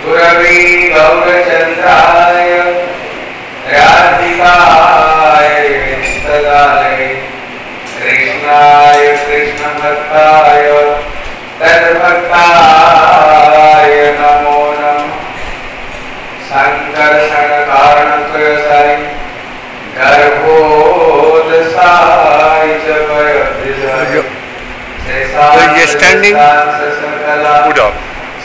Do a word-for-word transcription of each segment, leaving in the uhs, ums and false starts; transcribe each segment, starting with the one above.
गुरवे गौरचन्द्राय राधिकाय तदालये कृष्णाय कृष्णभक्ताय तद्भक्ताय नमो नमः। संकर्षण कारणत्रयसाय गर्भोदसाय च वयोधिसाय you're standing? Put up.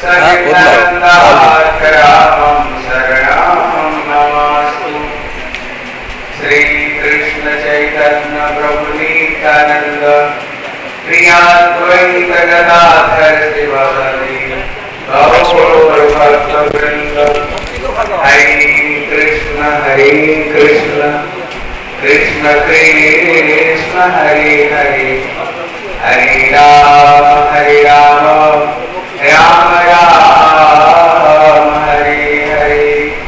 Shri Krishna Chaitanya प्रभु नित्यानंद प्रियाद्वैत गदाधर शिवासादि गौर भक्तवृंद। हरे कृष्ण हरे कृष्ण कृष्ण कृष्ण हरे हरे हरे राम हरे राम राम राम हरे हरे।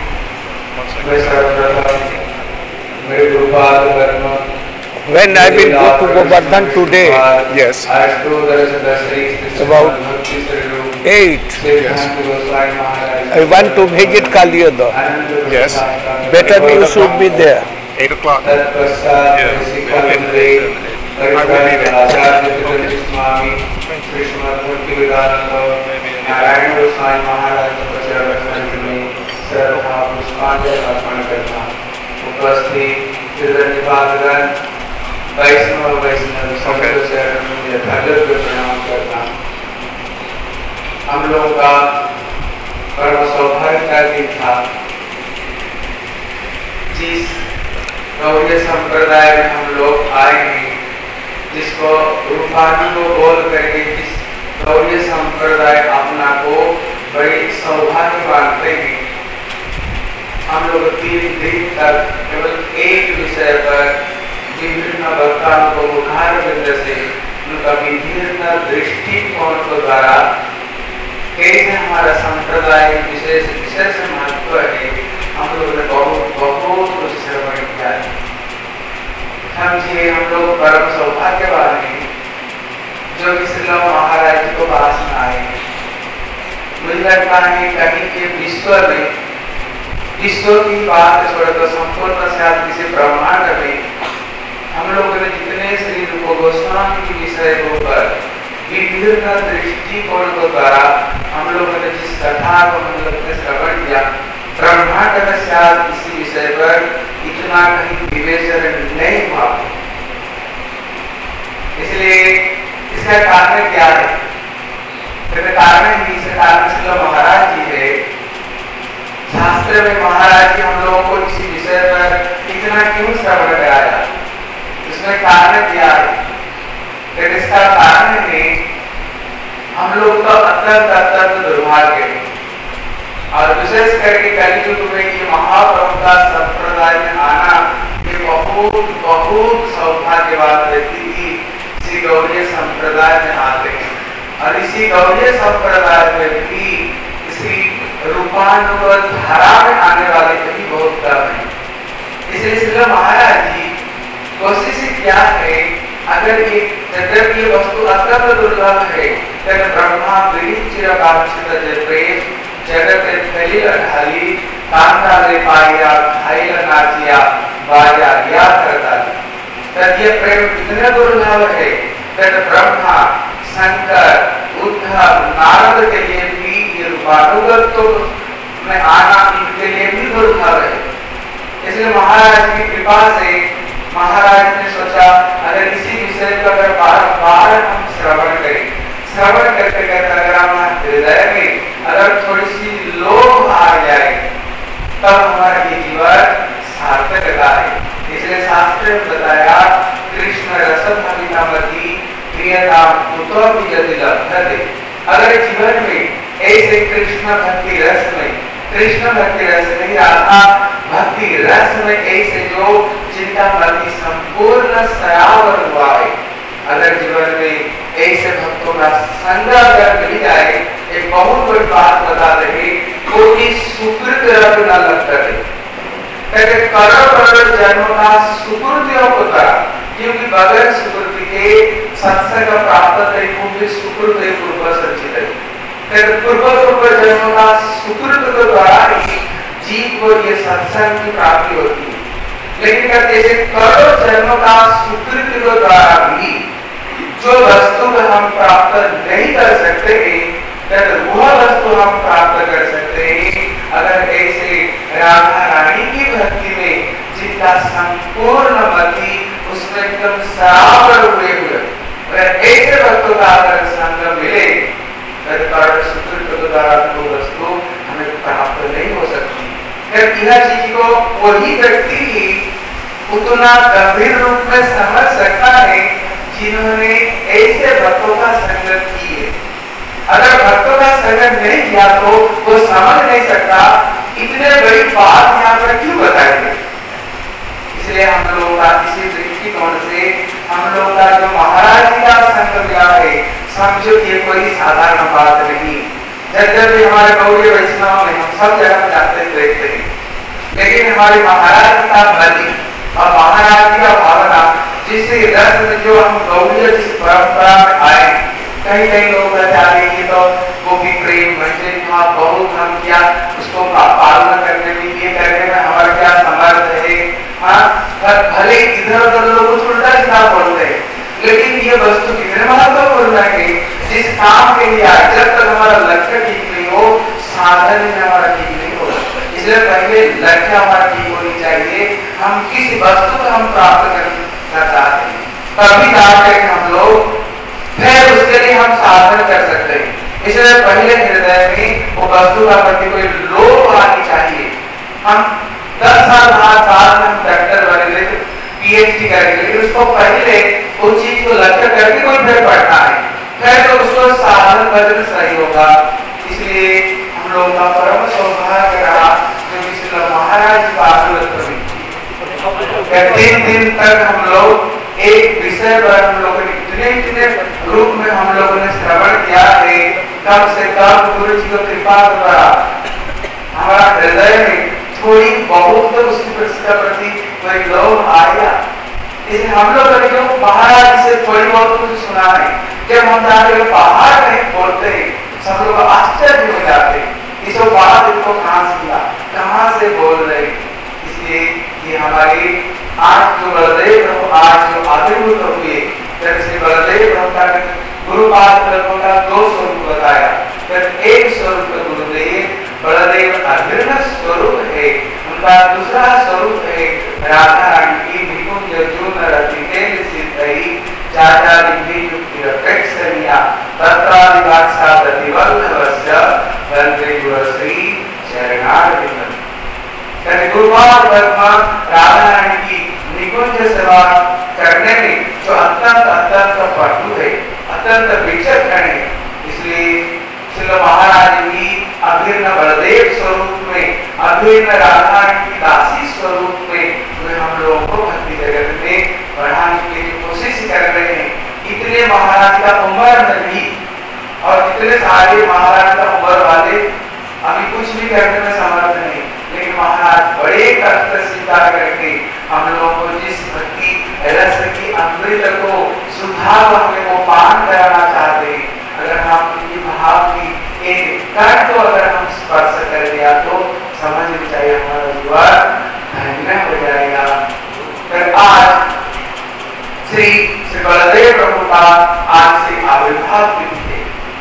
मेरे Gurupad Verma When I will go to Govardhan today, yes, about eight, yes. I want to visit Kaliyada. Yes. Better you should be there. Eight o'clock. Yeah. I will be there. वैष्णव वैष्णव प्रणाम करता। हम लोग का परम सौभाग्य का दिन था। जिस गौड़ीय संप्रदाय में हम लोग आए हैं, जिसको रूपानी को बोल करके जिस गौड़ीय संप्रदाय अपना को बड़ी सौभाग्य मानते हैं, हम लोग तीन दिन तक केवल एक विषय पर विभिन्न वक्ताओं को मुखार बिंद से उनका विभिन्न दृष्टिकोण के द्वारा कैसे हमारा संप्रदाय विशेष विशेष महत्व है, हम लोग ने बहुत बहुत कुछ श्रवण किया है। समझिए हम लोग परम सौभाग्यवान हैं जो कि श्री महाराज जी को पास में आए। मुझे लगता है कहीं के विश्व में विश्व की बात छोड़कर संपूर्ण शायद किसी ब्रह्मांड में हम लोगों ने जितने श्री रूप गोस्वामी के विषय को पर विभिन्न दृष्टिकोण के द्वारा हम लोगों ने जिस कथा को हम लोग ने श्रवण किया, ब्रह्मांड में शायद इसी विषय पर इतना कहीं विवेचन नहीं हुआ। इसलिए इसका कारण क्या है? कारण ही इसका कारण श्री महाराज जी है। शास्त्र में महाराज जी हम लोगों को इसी विषय पर इतना क्यों श्रवण कराया? इसमें कारण क्या है? फिर इसका कारण है हम लोग का अत्यंत अत्यंत दुर्भाग्य है और विशेष करके कलियुग में ये महाप्रभु का संप्रदाय में आना ये बहुत बहुत सौभाग्यवान व्यक्ति ही इसी गौड़ीय संप्रदाय में आते हैं। और इसी गौड़ीय संप्रदाय में भी इसी रूपानुगत धारा में आने वाले भी बहुत कम है। इसलिए श्री महाराज जी कोशिश क्या है, अगर ये जब ये वस्तु अत्यंत दुर्लभ है तो ब्रह्मा चिरकाक्षित प्रेम जगत फैली ढाली कांता रे पाया खाइल नाचिया बाजा या करता। तब ये प्रेम कितने दुर्लभ है तो ब्रह्मा शंकर उद्धव नारद के लिए भी ये रूपानुगत तो में आना इनके लिए भी दुर्लभ है। इसलिए महाराज की कृपा से महाराज ने सोचा अगर इसी विषय पर अगर बार बार हम श्रवण करें, श्रवण करते करते अगर हमारे हृदय में अगर थोड़ी सी लोभ आ जाए तब हमारा ये जीवन सार्थकता है। इसलिए शास्त्र में बताया कृष्ण रसम हविनामति प्रियताम कुतो यदि लभते। अगर जीवन में ऐसे कृष्ण भक्ति रस में कृष्ण भक्ति रस नहीं राधा भक्ति रस में ऐसे जो जिनका मति संपूर्ण सयावर हुआ है, अगर जीवन में ऐसे भक्तों का संग अगर मिल जाए, एक बहुत बड़ी बात बता रहे कोटि सुकृत रंग न लगता है। करोड़ करोड़ जन्मों का सुकृतियों को करा, क्योंकि बगैर सुकृति के सत्संग प्राप्त तरीकों में सुकृत पूर्व संचित है। पूर्व पूर्व जन्मों का सुकृत को ये सत्संग की प्राप्ति होती है। लेकिन कहते हैं करोड़ों जन्मों का सुकृत द्वारा भी जो वस्तु को हम प्राप्त नहीं कर सकते, वह वस्तु हम प्राप्त कर सकते हैं अगर ऐसे राधा रानी की भक्ति में जिनका संपूर्ण मति उसमें एकदम सराबर हुए हुए, अगर ऐसे वस्तु का अगर संग मिले करोड़ सुकृत द्वारा तो वस्तु हमें प्राप्त नहीं हो सकती। यह चीज को वही व्यक्ति ही उतना गंभीर रूप में समझ सकता है जिन्होंने ऐसे भक्तों का संगत की है। अगर भक्तों का संगत नहीं किया तो वो समझ नहीं सकता इतने बड़ी बात यहाँ पर क्यों बताएंगे। इसलिए हम लोग का इसी दृष्टिकोण से हम लोग का जो महाराज जी का संग मिला है, समझो ये कोई साधारण बात नहीं। जब जब हमारे गौड़ीय वैष्णव में हम सब जगह जाते देखते हैं, लेकिन हमारे महाराज जी का बलि और महाराज जी का भावना जिससे रस में जो हम गौड़ीय जिस परंपरा में आए, कहीं कहीं लोग बताते हैं कि तो वो भी प्रेम मंजिल था, बहुत हम क्या उसको पालन करने में ये करने में हमारा क्या समर्थ है। हाँ, भले इधर उधर लोग कुछ उल्टा सीधा बोलते हैं, लेकिन ये वस्तु कितने महत्वपूर्ण है जिस काम के लिए आए। जब तक हमारा लक्ष्य ठीक नहीं हो, साधन में हमारा ठीक नहीं हो। इसलिए पहले लक्ष्य हमारा ठीक होनी चाहिए, हम किस वस्तु को हम प्राप्त करना चाहते हैं, तभी जाकर हम लोग फिर उसके लिए हम साधन कर सकते हैं। इसलिए पहले हृदय में वो वस्तु का प्रति कोई लोभ आनी चाहिए। हम दस साल आठ साल में हम डॉक्टर बने, पीएचडी करेंगे, लेकिन उसको पहले उस चीज को लक्ष्य करके कोई फिर पढ़ना है, फिर तो उसको साधन बदल सही होगा। इसलिए हम लोग का परम सौभाग्य रहा जो इसलिए महाराज तीन दिन तक हम लोग एक विषय पर हम लोगों ने इतने इतने रूप में हम लोगों ने श्रवण किया है। कम से कम गुरु जी की कृपा द्वारा हमारा हृदय में थोड़ी बहुत उसके प्रति कोई लोभ आया। इसलिए हम लोग जो महाराज से थोड़ी बहुत कुछ सुना है, जब हम जाके बाहर कहीं बोलते हैं सब लोग आश्चर्य हो जाते हैं, इस बात इनको कहाँ से किया, कहाँ से बोल रहे। इसलिए ये हमारे आज जो बलदेव प्रभु आज जो आविर्भूत हुए, जब से बलदेव प्रभु का गुरुपाद प्रभु का दो स्वरूप बताया, फिर एक स्वरूप गुरुदेव बलदेव अभिन्न स्वरूप है, उनका दूसरा स्वरूप है राधा रानी की निकुंज जून रतिके सिद्धि चाचा दिव्य युक्ति अपेक्षणीय तत्रादिवाद साधति वल्लभस्य वंदे गुरुश्री शरणागतिम्। यानी गुरुपाद भगवान राधा रानी की निकुंज सेवा करने में जो अत्यंत अत्यंत पटु है, अत्यंत विचक्षण है। इसलिए श्री महाराज भी अभिन्न बलदेव स्वरूप में, अभिन्न राधा की दासी स्वरूप में वे हम लोगों को भक्ति जगत में बढ़ाने के लिए कोशिश कर रहे हैं। इतने महाराज का उम्र नहीं और इतने सारे महाराज का उम्र वाले अभी कुछ भी करने में समर्थ नहीं, लेकिन महाराज बड़े कष्ट स्वीकार करके हम लोगों को जिस भक्ति रस की अमृत को सुधा हमें वो पान कराना चाहते हैं, अगर हम उनकी भाव की एक कण को अगर हम स्पर्श कर दिया तो समझ में चाहिए हमारा जीवन धन्य हो जाएगा। फिर आज श्री श्री बलदेव प्रभु का आज से आविर्भाव तिथि है।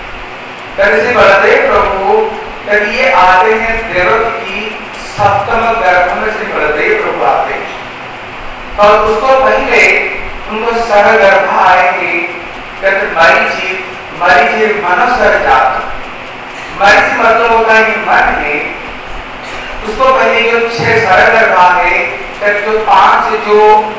फिर श्री बलदेव प्रभु जब ये आते हैं देवकी की सप्तम गर्भ में श्री बलदेव प्रभु आते हैं, और उसको पहले उनको सरगर्भ आएंगे मरीचि मरीचि मनुष्य जात। मरीचि मतलब होता है कि मन है, उसको पहले जो छह सरगर्भ है, फिर जो पांच जो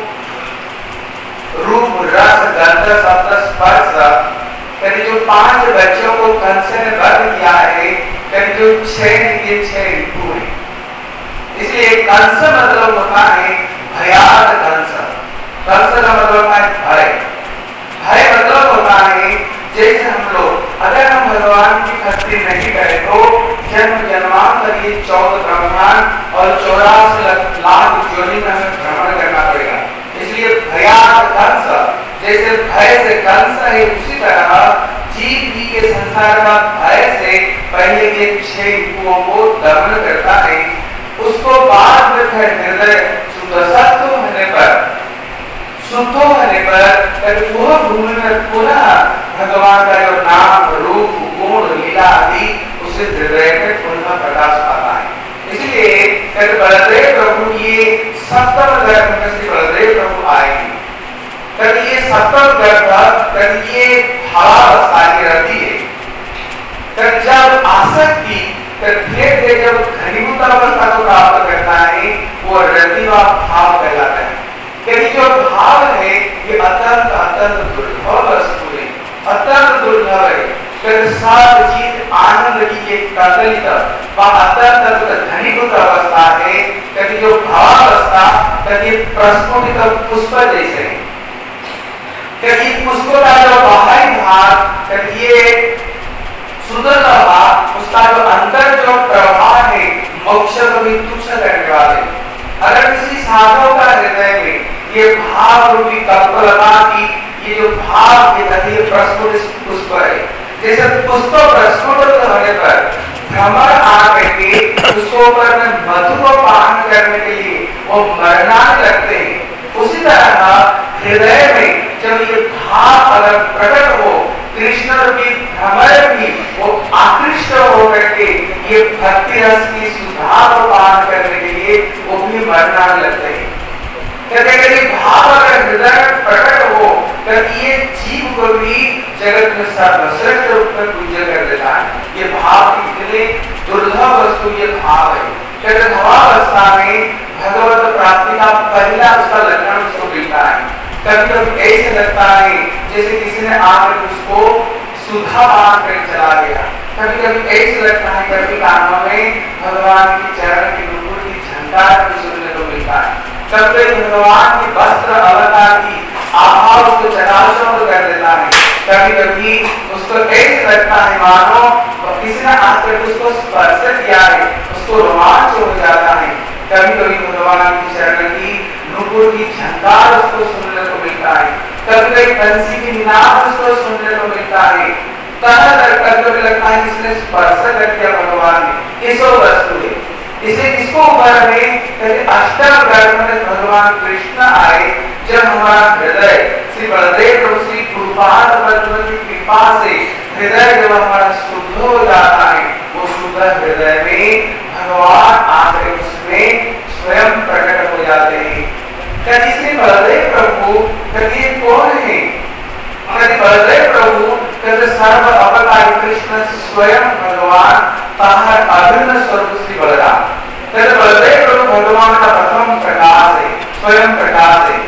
रूप रस गंध शब्द स्पर्श, फिर जो पांच बच्चों को कंस ने वध किया है, फिर जो छह ये छह ऋतु है। इसलिए कंस मतलब होता है भयाद कंस। कंस का मतलब होता है भय। भय मतलब होता है जैसे हम लोग अगर हम भगवान की भक्ति नहीं करें तो जन्म जन्मांतर ये चौदह ब्रह्मांड और चौरासी लाख योनि में हमें भ्रमण करना पड़ेगा। इसलिए भयाद कंस, जैसे भय से कंस है, उसी तरह जीव भी ये संसार का भय से पहले के छह ऋतुओं को दमन करता है। उसको बाद में फिर हृदय शुद्ध सत्व होने पर शुद्ध होने पर फिर वह भूमि में पुनः भगवान का जो नाम रूप गुण लीला आदि उसे हृदय में पुनः प्रकाश पाता है। इसलिए फिर बलदेव प्रभु ये सप्तम गर्भ में श्री बलदेव प्रभु आएंगे। फिर ये सप्तम गर्भ फिर ये भावावस्था की रहती है। फिर जब आसक्ति फिर धीरे धीरे जब घनीभूत अवस्था को प्राप्त करता है वो रतिवा भाव कहलाता है। यदि जो भाव है ये अत्यंत अत्यंत दुर्लभ वस्तु है, अत्यंत दुर्लभ है। फिर सब चीज आनंद की एक कदलित व अत्यंत घनीभूत अवस्था है। कभी जो भावावस्था कभी प्रस्फुटित पुष्प जैसे है। कभी पुष्प का जो बाहरी भाग कभी ये सुंदर भाग उसका जो अंदर जो प्रवाह है मोक्ष को भी तुच्छ करने वाले। अगर किसी साधु का हृदय में ये भाव रूपी कल्पना की ये जो भाव के तभी प्रस्फुटित पुष्प है, जैसे पुष्प प्रस्फुटित होने पर भ्रमर आकर के उसको पर में मधु को पान करने के लिए वो मरना लगते हैं। उसी तरह हृदय में जब ये भाव अगर प्रकट हो कृष्ण रूपी भ्रमर भी वो आकृष्ट होकर के ये भक्ति रस की सुधा को पान करने के लिए वो भी मरना लगते हैं। कहते हैं भाव अगर हृदय प्रकट हो तब ये जीव को भी जगत में सर्वश्रेष्ठ रूप में पूज्य कर देता है। ये भाव इतने दुर्लभ वस्तु ये भाव है। कहते भावावस्था में भगवत प्राप्ति का पहला उसका लक्षण उसको मिलता है। कभी कभी ऐसे लगता है जैसे किसी ने आकर उसको सुधा पान कर चला गया। कभी कभी ऐसे लगता है कभी कानों में भगवान की चरण की नुपुर की झंकार भी सुनने को मिलता है। कभी भगवान की वस्त्र अलंकार की आभा उसको चकाचौंध कर देता है। कभी कभी उसको ऐसे लगता है मानो किसी ने आकर उसको स्पर्श किया है, उसको रोमांच हो जाता है। कभी कभी भगवान की चरण की नुपुर की झंकार उसको सुनने को मिलता है। कभी कभी बंसी की नाद उसको सुनने को मिलता है। कभी लगता है इसने स्पर्श कर दिया भगवान ने, इसो वस्तु है। इसे इसको ऊपर में अष्टम गर्भ में भगवान कृष्ण आए। जब हमारा हृदय श्री बलदेव प्रभु श्री गुरुपाद पद्म की कृपा से हृदय जब हमारा शुद्ध हो जाता है वो शुद्ध हृदय में भगवान आकर उसमें स्वयं प्रकट हो जाते हैं। कभी श्री बलदेव प्रभु कभी कौन है? कभी बलदेव प्रभु कभी सर्व अवतारी कृष्ण स्वयं भगवान ताहर अभिन्न स्वरूप श्री बलराम। कभी बलदेव प्रभु भगवान का प्रथम प्रकाश है, स्वयं प्रकाश है।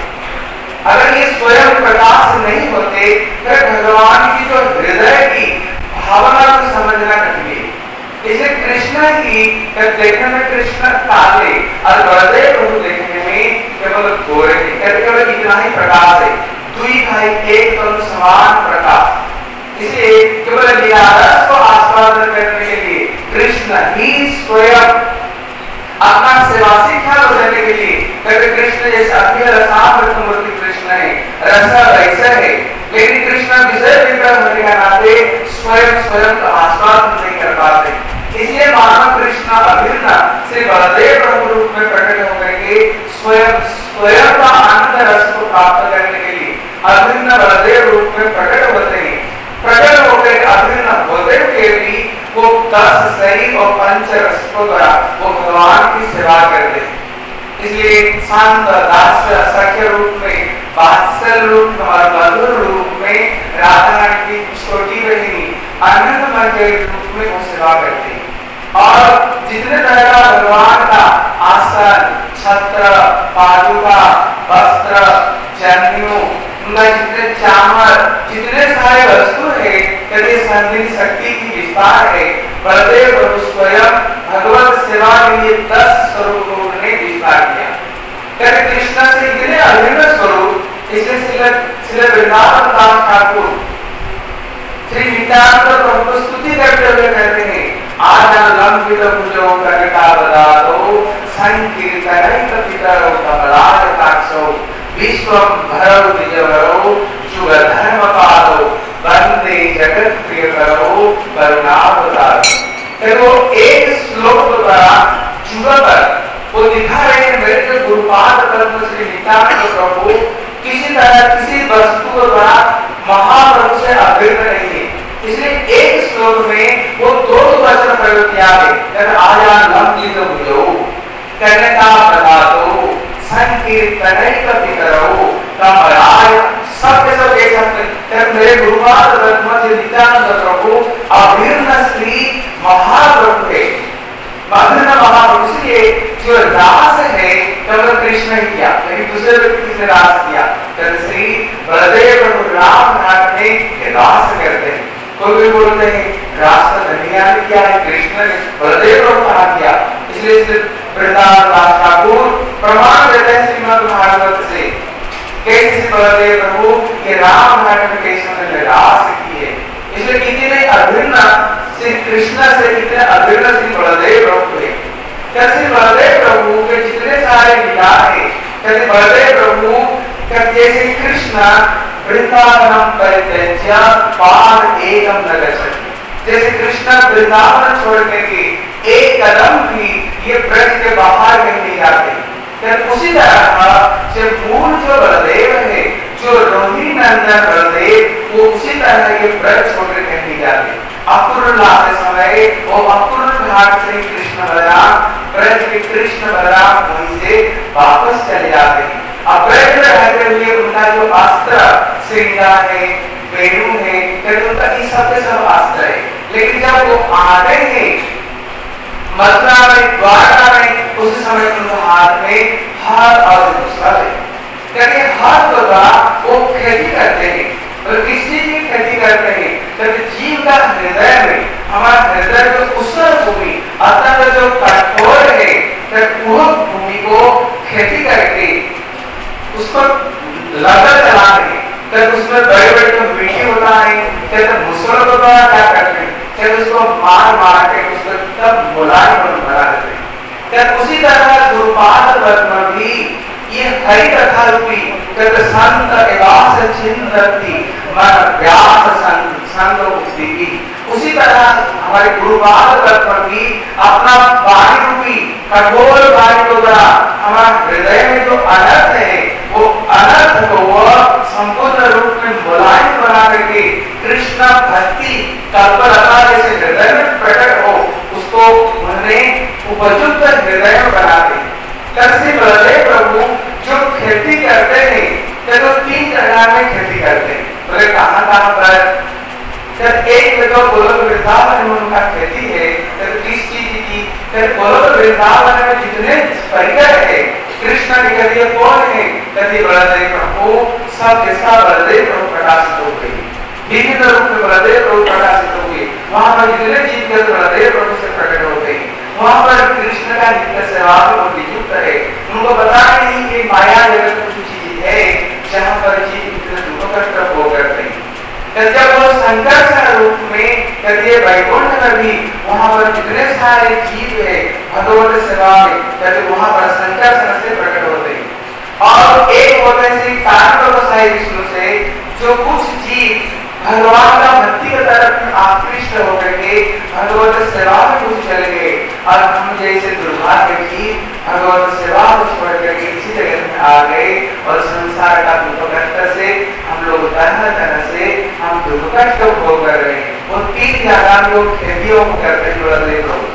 अगर ये स्वयं प्रकाश नहीं होते फिर भगवान की जो हृदय की भावना को समझना कठिन है। इसे कृष्ण की देखने में कृष्ण काले और बलदेव प्रभु देखने में केवल गोरे हैं। केवल इतना ही प्रकाश है, दुई भाई एक तो समान प्रकाश। इसलिए केवल लीलारस को आस्वादन करने के लिए कृष्ण ही स्वयं अपना सेवा शिक्षा देने के लिए कभी कृष्ण जैसे अभ्य रसामृत मूर्ति कृष्ण है, रस वैसे है। लेकिन कृष्ण विषय विग्रह होने का नाते स्वयं स्वयं का आस्वादन नहीं कर पाते। इसलिए मानव कृष्ण अभिन्न श्री बलदेव प्रभु रूप में प्रकट होकर के स्वयं स्वयं का आनंद रस को प्राप्त करने के लिए अभिन्न बलदेव रूप में प्रकट होते हैं। प्रकट होकर अभिन्न होते हुए भी वो दस सही और पंच रस को द्वारा वो भगवान की सेवा करते हैं। इसलिए शांत दास्य सख्य रूप में, वात्सल रूप में और मधुर रूप में राधा रानी की छोटी बहनी आनंदमय के रूप में वो सेवा करते हैं। और जितने तरह का भगवान का आसन, छत्र, पादुका, वस्त्र, जनेऊ, जितने चामर, जितने सारे वस्तु है यदि संधि शक्ति की विस्तार है। बलदेव प्रभु स्वयं भगवत सेवा के लिए दस स्वरूप उन्होंने विस्तार किया। कहते कृष्ण से इतने अभिन्न स्वरूप इसलिए श्री वृंदावन दास ठाकुर श्री नित्यानंद प्रभु को स्तुति करते हुए कहते हैं आनंद लंबित भुजो कनका बदातो संकीर्तनैक पितरो कमलायताक्षो विश्वम भरौ द्विजवरो जुग धर्म पालो वंदे जगत प्रियकरो करुणावतारो। वो एक श्लोक द्वारा जुग पर क्या है? कहते आया लंबित भुजो कन्यका प्रदातो संकीर्तनैक पितरो कमलाय सब सब एक साथ मेरे गुरुवार दत्त से नित्यानंद प्रभु अभिन्न श्री महाप्रभु है, अभिन्न महाप्रभु। इसलिए जो रास है केवल कृष्ण ही किया, लेकिन दूसरे व्यक्ति से रास किया। श्री बलदेव प्रभु राम घाट में रास करते हैं। कोई भी बोलते हैं रास का धनिया ने किया है, कृष्ण ने बलदेव प्रभु कहा किया। इसलिए वृंदावन दास ठाकुर प्रमाण देते हैं श्रीमद् भागवत से कैसे बलदेव प्रभु ये राम घाट में कैसे उन्होंने रास की है। इसलिए कितने अभिन्न श्री कृष्ण से कितने अभिन्न श्री बलदेव प्रभु है। कैसे बलदेव प्रभु के जितने सारे लीला है, कैसे बलदेव प्रभु जैसे कृष्ण वृंदावनम परित्यज्य पाद एकम न गच्छति, जैसे कृष्ण वृंदावन छोड़ने के एक कदम भी ये ब्रज के बाहर नहीं जाते। उसी तरह से मूल जो बलदेव है, जो रोहिणी नंदन बलदेव, वो उसी तरह ये ब्रज छोड़कर नहीं जाते। अपूर्ण लाते समय वो अपूर्ण घाट से कृष्ण बलराम ब्रज के कृष्ण बलराम वहीं से वापस चले जाते हैं। अब ब्रज में रहते हुए उनका जो अस्त्र श्रृंगार है, वेणु है, उनका ये सब के सब अस्त्र है। लेकिन जब वो आते हैं मथुरा में, द्वारका में, उस समय उनके हाथ में हाथ और दूसरा है, क्योंकि हाथ द्वारा वो खेती करते हैं। और किस चीज की खेती करते हैं? क्योंकि जीव का हृदय में, हमारा हृदय जो उष्ण भूमि अत्यंत जो कठोर है, वो भूमि को खेती करके उसको लगा चलाते हैं। तब उसमें बड़े बड़े जो मिट्टी होता है, तब मुसलों को द्वारा क्या करते हैं? तब उसको मार मार के उसको तब मुलायम बना देते हैं। तब उसी तरह गुरुपाद पद्म भी ये हरि कथा रूपी तब संत एवास चिंतती मन व्यास संत संत उपदीपी। उसी तरह हमारे गुरुपाद पद्म भी अपना वाणी रूपी कठोर वाणी को द्वारा हमारा हृदय में जो अनर्थ है, वो अनर्थ को वो संपूर्ण रूप में मुलायम बना करके कृष्ण भक्ति कल्पलता जैसे हृदय में प्रकट हो, उसको उन्होंने उपयुक्त हृदय में बनाते। कैसे बलदेव प्रभु जो खेती करते हैं, तो तीन जगह में खेती करते हैं। बोले कहां कहां पर? जब एक जगह गोलोक वृंदावन में उनका खेती है, तो किस चीज की? गोलोक वृंदावन में जितने परिकर है कृष्ण के करिए कौन है? कभी बलदेव प्रभु सब के सब बलदेव प्रभु प्रकाशित हो गई, विभिन्न रूप में बलदेव प्रभु प्रकाशित हो गए। वहां पर जितने जीव के बलदेव प्रभु से प्रकट हो गए। वहां पर कृष्ण का नित्य सेवा में नियुक्त है। उनको पता नहीं कि माया जगत कुछ चीज है जहां पर जीव इतने दुख कष्ट भोग करते हैं। जब वो संकर्षण रूप में करिए वैकुंठ में भी वहां पर जितने सारे जीव है भगवत सेवा में, जब वहां पर संकर्षण से प्रकट होते हैं। और एक होते श्री कांड गोसाई विष्णु से जो कुछ जीव भगवान का भक्ति की तरफ आकृष्ट होकर के भगवत सेवा में कुछ चले गए, और हम जैसे दुर्भाग्य की भगवत सेवा को छोड़ करके इसी जगत में आ गए और संसार का दुख कष्ट से हम लोग तरह तरह से हम दुख कष्ट भोग कर रहे हैं। वो तीन जगह लोग खेतियों को करते हुए लोग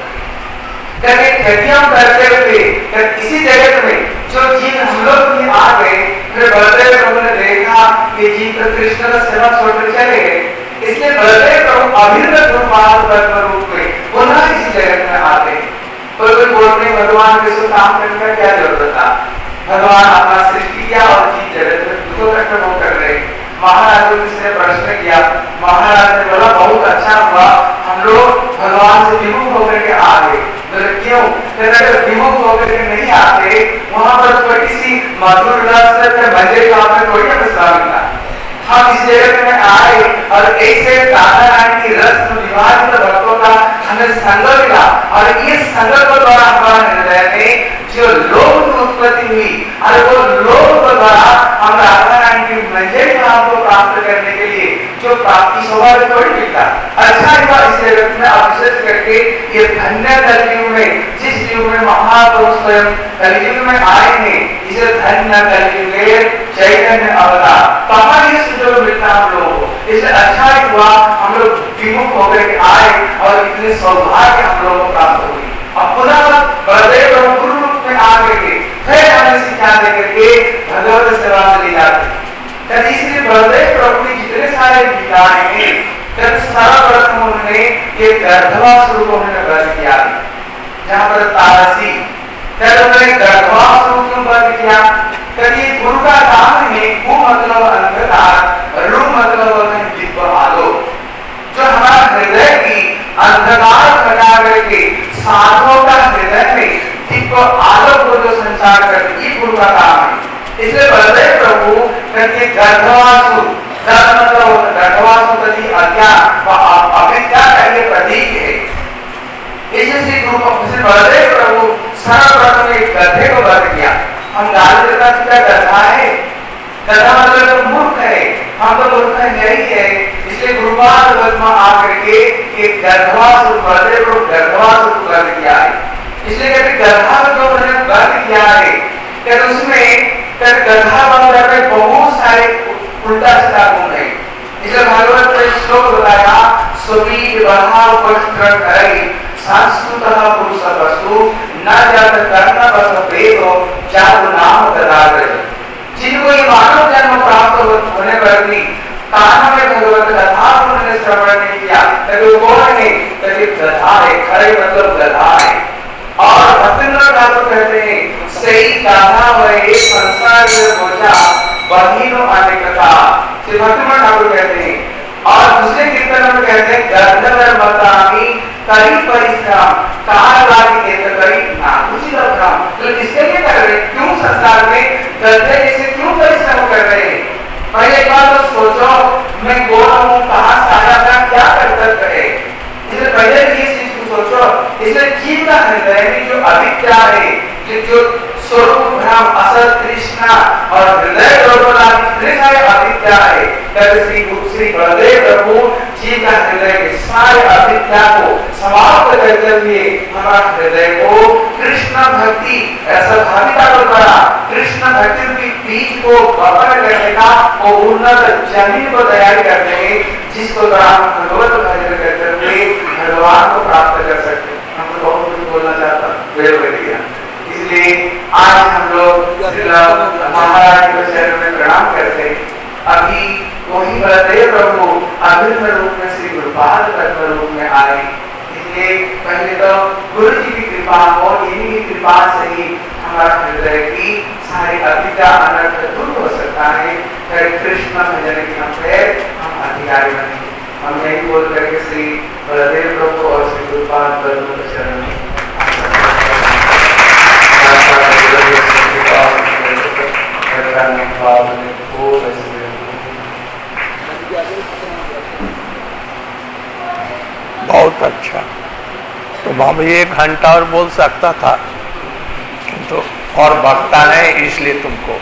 करके खेतियों करते हुए इसी जगत में जो जीव हम लोग भी आ गए, फिर बलदेव प्रभु ने देखा कि जीव तो कृष्ण का सेवा छोड़कर चले गए, इसलिए बलदेव प्रभु अभिन्न गुरुपाद पद्म रूप में पुनः इसी जगत में आते। कोई कोई बोलते भगवान के काम करने का क्या जरूरत था? भगवान अपना सृष्टि किया और जीव जगत में दुख कष्ट भोग कर रहे। महाराज ने प्रश्न किया, महाराज ने बोला बहुत अच्छा हुआ हम लोग भगवान से विमुख होकर के आ गए। क्यों? अगर विमुख होकर के नहीं आते वहां पर थोड़ी सी मधुर रस मजे का कोई प्रस्ताव मिला। हम इस जगत में आए और ऐसे राधा रानी की रस विवाहित भक्तों का हमें संग मिला, और ये संग को द्वारा हमारे हृदय में जो लोभ की उत्पत्ति हुई, और वो लोभ को द्वारा हम राधा रानी की मजे भाव को प्राप्त करने के लिए जो प्राप्ति स्वभाव थोड़ी मिलता। अच्छा हुआ इस जगत में अवशेष करके ये धन्य कलयुग में, जिस युग में महापुरुष स्वयं कलयुग में आए हैं, इसे धन्य कलयुग चैतन्य अवतार कहाँ ये सुजोग मिलता हम लोगों को। इसलिए अच्छा हुआ हम लोग विमुख होकर के आए और इतने सौभाग्य हम लोगों को ये गर्भवास रूप उन्होंने वर्ग किया। जहां पर तारसी उन्होंने गर्भवास रूप क्यों वर्ग किया? कभी गुरु का काम है, गु मतलब अंधकार, रू मतलब दिव्य आलोक, जो हमारा हृदय की अंधकार हटा करके साधुओं का हृदय में दिव्य आलोक को जो संचार करते, ये गुरु का काम है। इसलिए बलदेव प्रभु कभी गर्भवासु, मतलब गर्भवासु कभी अज्ञान व अविद्या का ये प्रतीक है। इससे गुरु बलदेव प्रभु सर्वप्रथम एक गधे को वध किया। हम गाली देता क्या गधा है? गधा मतलब तो मूर्ख है, हम तो मूर्ख नहीं है। इसलिए गुरुपाद वध में आकर के एक गर्भवास बलदेव प्रभु गर्भवास वध किया है। इसलिए कहते गधा जो उन्होंने वध किया है, कहते उसमें गधा वध में बहुत सारे उल्टा सीधा गुण है। इसलिए भागवत में श्लोक बताया, सुवीर बहा वस्त्र धरि संस्कृतः पुरुष वस्तु न जात कर्म बस वेदो जातु नाम तदाग्रज। जिनको ये मानव जन्म प्राप्त होने पर भी कान में भगवत कथा उन्होंने श्रवण नहीं किया, तभी वो कौन है? तभी गधा है, खरे मतलब गधा है। और भक्तिनाथ ठाकुर कहते हैं, सही गाधा वही संसार में बोझा बहिनो अनेकता। श्री भक्तिनाथ ठाकुर कहते हैं। और दूसरे कीर्तन में कहते हैं, गर्धवर बतामी करी परिश्रम काल वाली के करी ना कुछ लक्षण। तो इसके लिए कर रहे, क्यों संसार में गधे जैसे क्यों परिश्रम कर रहे हैं? पहले एक बार तो सोचो, मैं गोरा हूँ, कहाँ से आया था, क्या कर्तव्य है? इसलिए पहले ये चीज को सोचो। इसलिए जीव का हृदय में जो अविद्या है, जो स्वरूप भ्रम असत तृष्णा और हृदय अविद्या है, श्री श्री बलदेव प्रभु जीव का हृदय के सारे अविद्या को समाप्त करते हुए हमारा हृदय को कृष्ण भक्ति स्वाभाविकता को द्वारा कृष्ण भक्ति की बीज को बपन करने का वो उन्नत जमीन को तैयार करते हैं, जिसको द्वारा भगवत भजन करते हुए भगवान को प्राप्त कर सकते हैं। हम तो बहुत कुछ बोलना चाहता हूँ, इसलिए आज हम लोग महाराज के चरणों में प्रणाम करते हैं। अभी वही बलदेव प्रभु अभिन्न रूप में श्री गुरुपाद तत्व रूप में आए। इसलिए पहले तो गुरु जी की कृपा और इन्हीं की कृपा से ही हमारा हृदय की सारी अविद्या अनर्थ दूर हो सकता है। फिर कृष्ण भजन की हम फिर हम अधिकारी बने। हम यही बोल करके श्री बलदेव प्रभु और श्री गुरुपाद तत्व के चरण में बहुत अच्छा। तो बाबा एक घंटा और बोल सकता था, किंतु तो और भक्ता है इसलिए तुमको।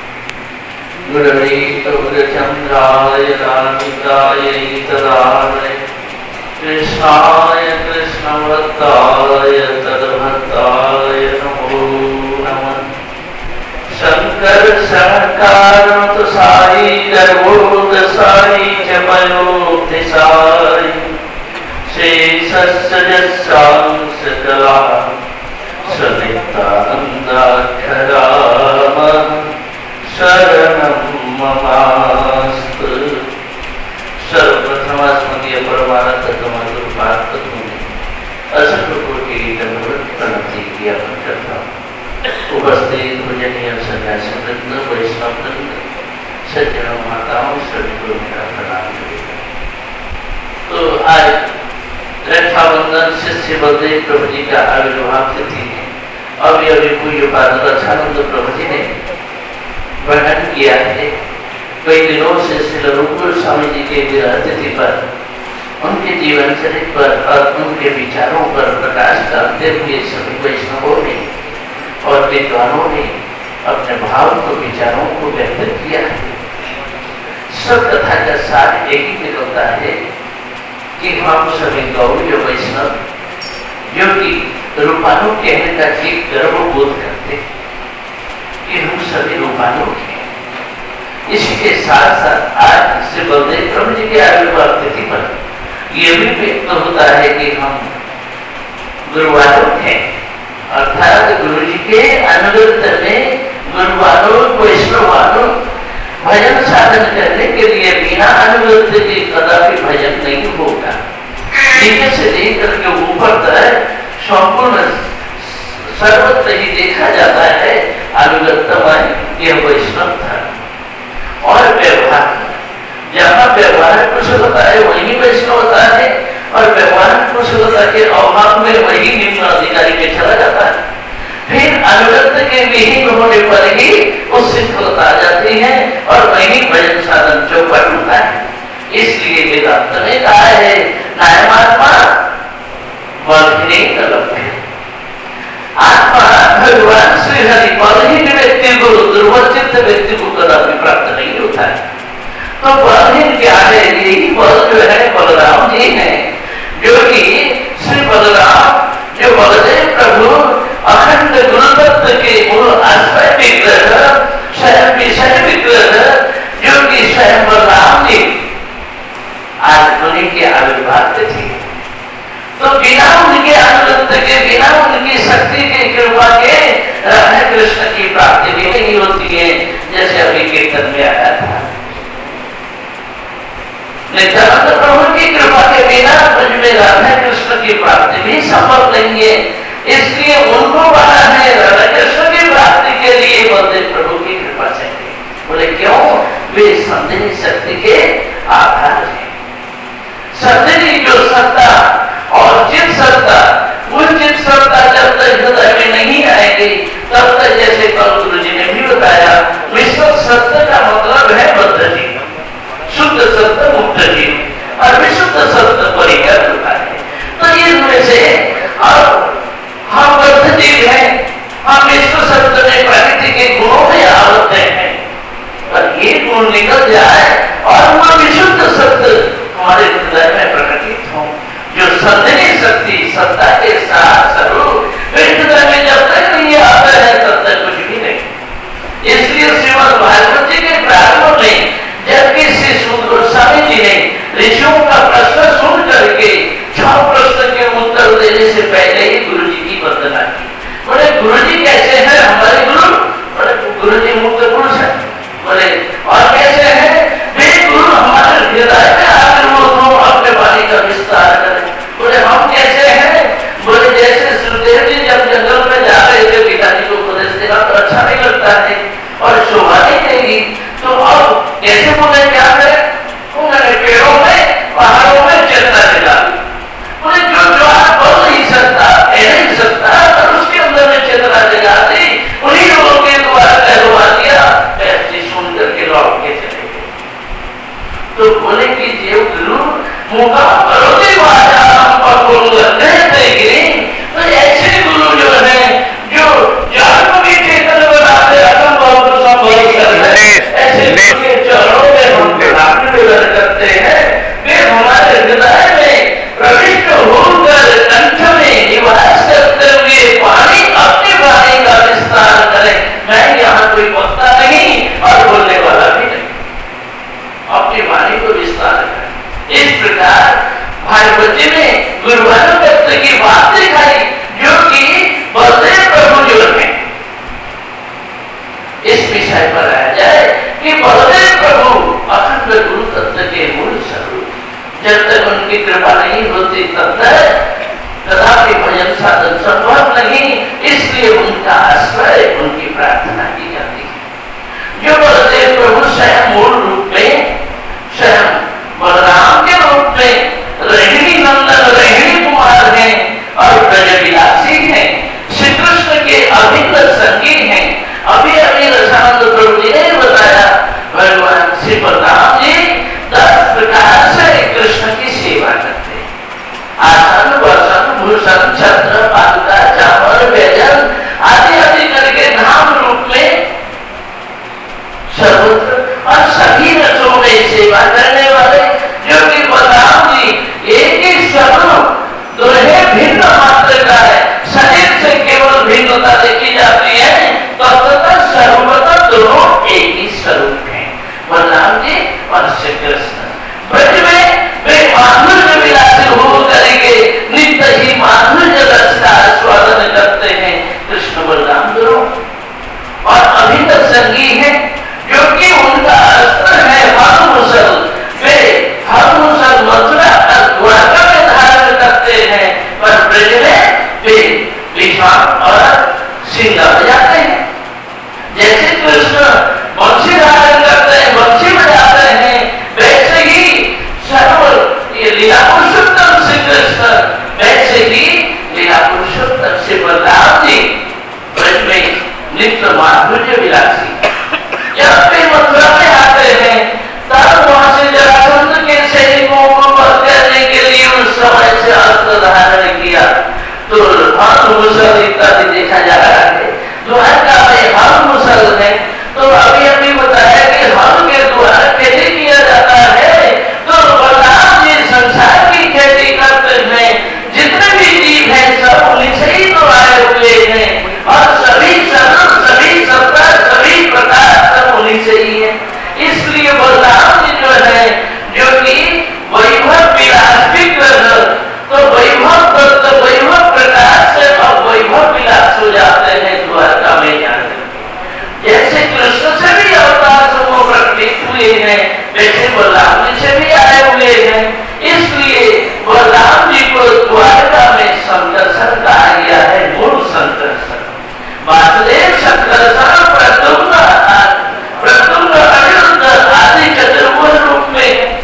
कृष्णाय कृष्णवत्ताय तद्भक्ताय नमो नमः। शंकर शंकर साई गर्भोद साई जपयोक्ति साई शेषस्य सकला सनितानंदाक्षरा शरणं ममास्तु। सर्वप्रथम स्मरणीय परमानंद तत्व प्राप्त होने असंख्य कोटि दंडवत प्रणति किया करता हूँ। उपस्थित पूजनीय सन्यासी वृंद, वैष्णव वृंद, सज्जनों, माताओं सभी को मेरा प्रणाम करेगा। तो आज रक्षाबंधन शिष्य बलदेव प्रभु जी का आविर्भाव तिथि है। अभी अभी पूज्य पाद रक्षानंद प्रभु जी ने वर्णन किया है। कई दिनों से श्री रूपगुरु स्वामी जी के विरह तिथि पर, उनके जीवन चरित्र पर और उनके विचारों पर प्रकाश डालते हुए सभी वैष्णवों ने और विद्वानों ने अपने भाव को विचारों को व्यक्त किया है। सब कथा का सार एक ही निकलता है कि हम सभी गौरी वैष्णव जो कि रूपानु कहने का एक गर्व बोध करते कि हम सभी रूपानु हैं। इसके साथ साथ आज श्री बलदेव प्रभु जी के आविर्भाव तिथि पर यह भी व्यक्त होता है कि हम गुरुवारों हैं, अर्थात गुरु जी के अनुगत में गुरुवारों वैष्णवारों भजन साधन करने के लिए बिना अनुगत के कदापि भजन नहीं होगा। नीचे से लेकर के ऊपर तक संपूर्ण सर्वत्र ही देखा जाता है अनुगतमय यह वैष्णव था। और व्यवहार, जहाँ व्यवहार कुशलता है वही वैष्णवता है, और व्यवहार कुशलता के अभाव में वही निम्न अधिकारी के चला जाता है। फिर अनुगत के विहीन होने पर ही उस शिथिलता आ जाती है और वही भजन साधन चौपट होता है। इसलिए वेदांत ने कहा है नायमात्मा वर्धिनी लभ्य। आत्मा भगवान श्री हरि बलहीन व्यक्ति को, दुर्वचित व्यक्ति को कदापि प्राप्त नहीं होता है। तो बलहीन क्या है? यही बल जो है बलराम जी है, जो कि श्री बलराम जो बलदेव प्रभु अखंड गुरुतत्व के मूल आश्रय विग्रह स्वयं विषय विग्रह जो कि स्वयं बलराम जी आज उन्हीं के आविर्भाव थे। तो बिना उनके अनुगत्य के, बिना उनकी शक्ति के, कृपा के राधा कृष्ण की प्राप्ति भी नहीं होती है। जैसे अभी कीर्तन में आया था, नित्यानंद प्रभु की कृपा के बिना मुझ में राधा कृष्ण की प्राप्ति भी संभव नहीं है। इसलिए उनको बना है राधा कृष्ण की प्राप्ति के लिए बलदेव प्रभु की कृपा चाहिए। बोले क्यों? वे संधिनी शक्ति के आधार है। संधिनी जो सत्ता और चित सत्ता, वो चित सत्ता जब तक हृदय में नहीं आएगी तब तक, जैसे कल गुरु जी ने भी बताया, मिश्र सत्य का मतलब है बद्ध जीवन, शुद्ध सत्य मुक्त जीवन और विशुद्ध सत्य परिकर होता है। तो इनमें से अब हम बद्ध जीव हैं, हम विश्व सत्य में प्रकृति के गुणों में आवृत हैं, पर ये गुण निकल जाए और वह विशुद्ध सत्य हमारे हृदय में प्रकटित हो, जो संधिनी शक्ति सत्ता के साथ स्वरूप हृदय में जब तक नहीं आता है तब तक कुछ भी आदि देखा जा रहा है। द्वारका में हल मुसल है, तो अभी अभी बताया कि हल के द्वारा खेती किया जाता है। तो बलराम जी संसार की खेती करते हैं, जितने भी जीव हैं सब उन्हीं से ही तो आए हुए हैं, और सभी सरल सभी सत्ता सभी प्रकार सब उन्हीं से ही है। इसलिए बलराम जी जो है, जो कि वैभव विलास विग्रह, तो वैभव तो वैभव प्रकाश से अब वैभव विलास हो जाते हैं द्वारका में जाकर। जैसे कृष्ण से भी अवतार समूह प्रकटित हुए हैं, वैसे बलराम जी से भी आए हुए हैं। इसलिए बलराम जी को द्वारका में संदर्शन कहा गया है, मूल संदर्शन। वासुदेव संदर्शन प्रद्युम्न प्रद्युम्न अनिरुद्ध आदि चतुर्भुज रूप में,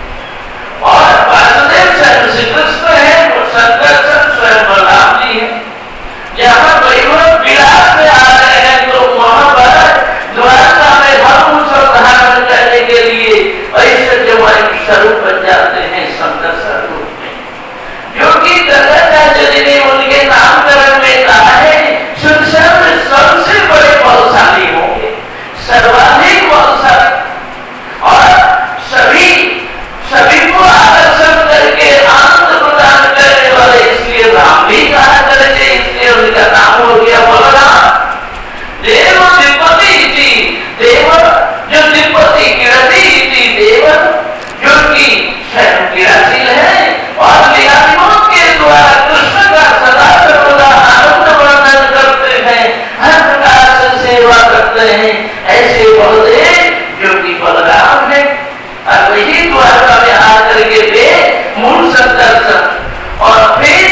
और वासुदेव स्वयं श्री कृष्ण है, संदर्शन स्वयं बलराम जी है। जहाँ वैभव विलास में आ रहे हैं तो वहां पर द्वारका में हम धारण करने के लिए ऐसे जवान स्वरूप बन जाते हैं संदर्शन रूप में, जो कि गंगाचार्य ने उनके नामकरण में कहा है संसार सबसे बड़े बलशाली होंगे, सर्वाधिक बलशाली, और सभी सभी को आकर्षण करके आनंद प्रदान करने वाले, इसलिए राम भी कहा करके, इसलिए उनका नाम हो गया बलराम। देव दिपति थी, देव जो दिपति गिरती थी, देव जो कि स्वयं गिराशील है, और लीलाओं के द्वारा कृष्ण का सदा सर्वदा आनंद वर्णन करते हैं, हर प्रकार से सेवा करते हैं, ऐसे बलदेव जो कि बलराम है। और वही द्वारका में आकर के वे मूल संदर्शन, और फिर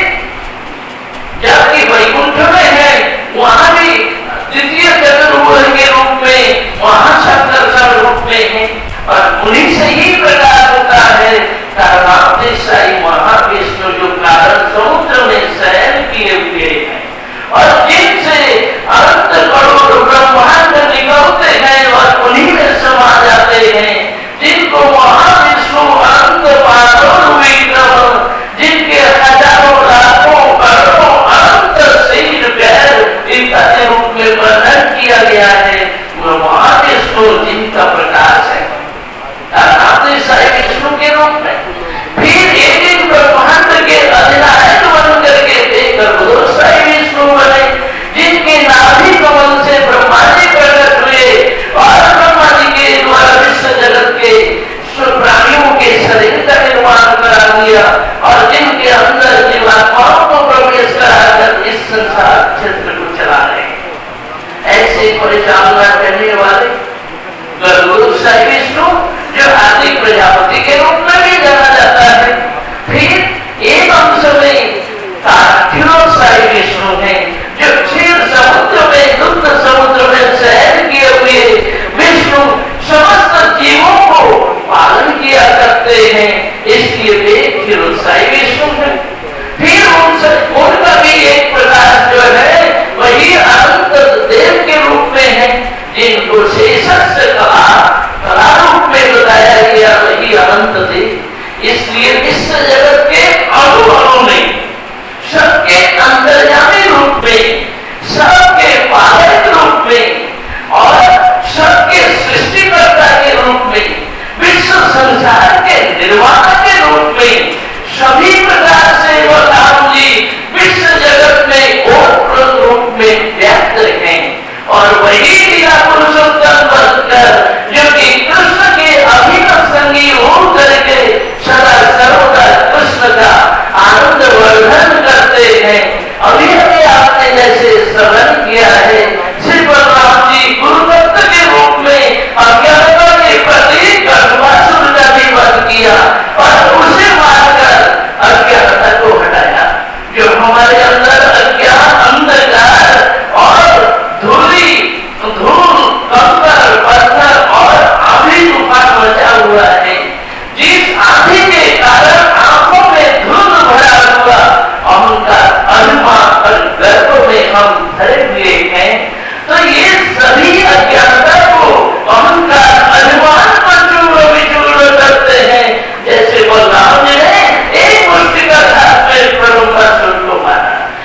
जबकि वैकुंठ में है वहां भी द्वितीय चतुर्भुज के रूप में वहां संदर्शन रूप में है, और उन्हीं से ही प्रकाश होता है। कारणादेशाई महाविष्णु जो कारण समुद्र में शयन किए हुए हैं, और जिनसे अनंत करोड़ ब्रह्मांड निकलते हैं और उन्हीं में समा जाते हैं, जिनको महाविष्णु अनंत पादों विक्रम, जिनके हजारों लाखों करोड़ों अनंत शरीर पैर इत्यादि रूप में वर्णन किया गया है, वह महाविष्णु जिनका प्रकाश है विष्णु के रूप में। फिर एक एक ब्रह्मांड के अधिनायक बन करके देकर विष्णु बने, जिनके नाभि कमल से ब्रह्मा जी प्रकट हुए, और ब्रह्मा जी के द्वारा विश्व जगत के प्राणियों के शरीर का निर्माण करा दिया, और जिनके अंदर जीवात्माओं को प्रवेश कराकर इस संसार क्षेत्र को चला रहे हैं। ऐसे परिचालना करने वाले गुरु साई विष्णु जो आदि प्रजापति के रूप में भी जाना जाता है। फिर एक अंश में साई विष्णु है, जो क्षीर समुद्र में दुग्ध समुद्र में शयन किए हुए विष्णु समस्त जीवों को पालन किया करते हैं, इसलिए वे क्षीरोत्साही विष्णु है। फिर उनसे उनका भी एक प्रकाश जो है वही अनंत देव के रूप में है, जिनको शेषस्य कला कला रूप में बताया गया, वही अनंत देव। इसलिए विश्व जगत के अणु अणु में, सबके अंतर्यामी रूप में, सबके पालक रूप में, और सबके सृष्टिकर्ता के रूप में, विश्व संसार के निर्माता के रूप में, सभी प्रकार से वो राम जी विश्व जगत में ओतप्रोत रूप में व्यक्त हैं, और वही लीला पुरुषोत्तम बनकर जो कि कृष्ण के अभिनव संगी हो करके सदा सर्वदा कृष्ण का आनंद वर्धन करते हैं। अभी अभी आपने जैसे श्रवण किया है, श्री बलराम जी गुरुदत्त के रूप में अज्ञानता के प्रति गर्भासुर का भी वध किया, और उसे मारकर अज्ञानता को हटाया। जो हमारे अंदर अज्ञान, अंधकार और धूली धूल कंकर पत्थर और आंधी तूफान मचा हुआ है, जिस आंधी के कारण आंखों में धूल भरा हुआ अहंकार, अभिमान और गर्व में हम धरे हुए हैं, तो ये सभी अज्ञानता को अहंकार अभिमान पर चूर्ण विचूर्ण करते हैं। जैसे बलराम जी ने एक मुष्टि का हाथ में प्रभु का सुर को मारा,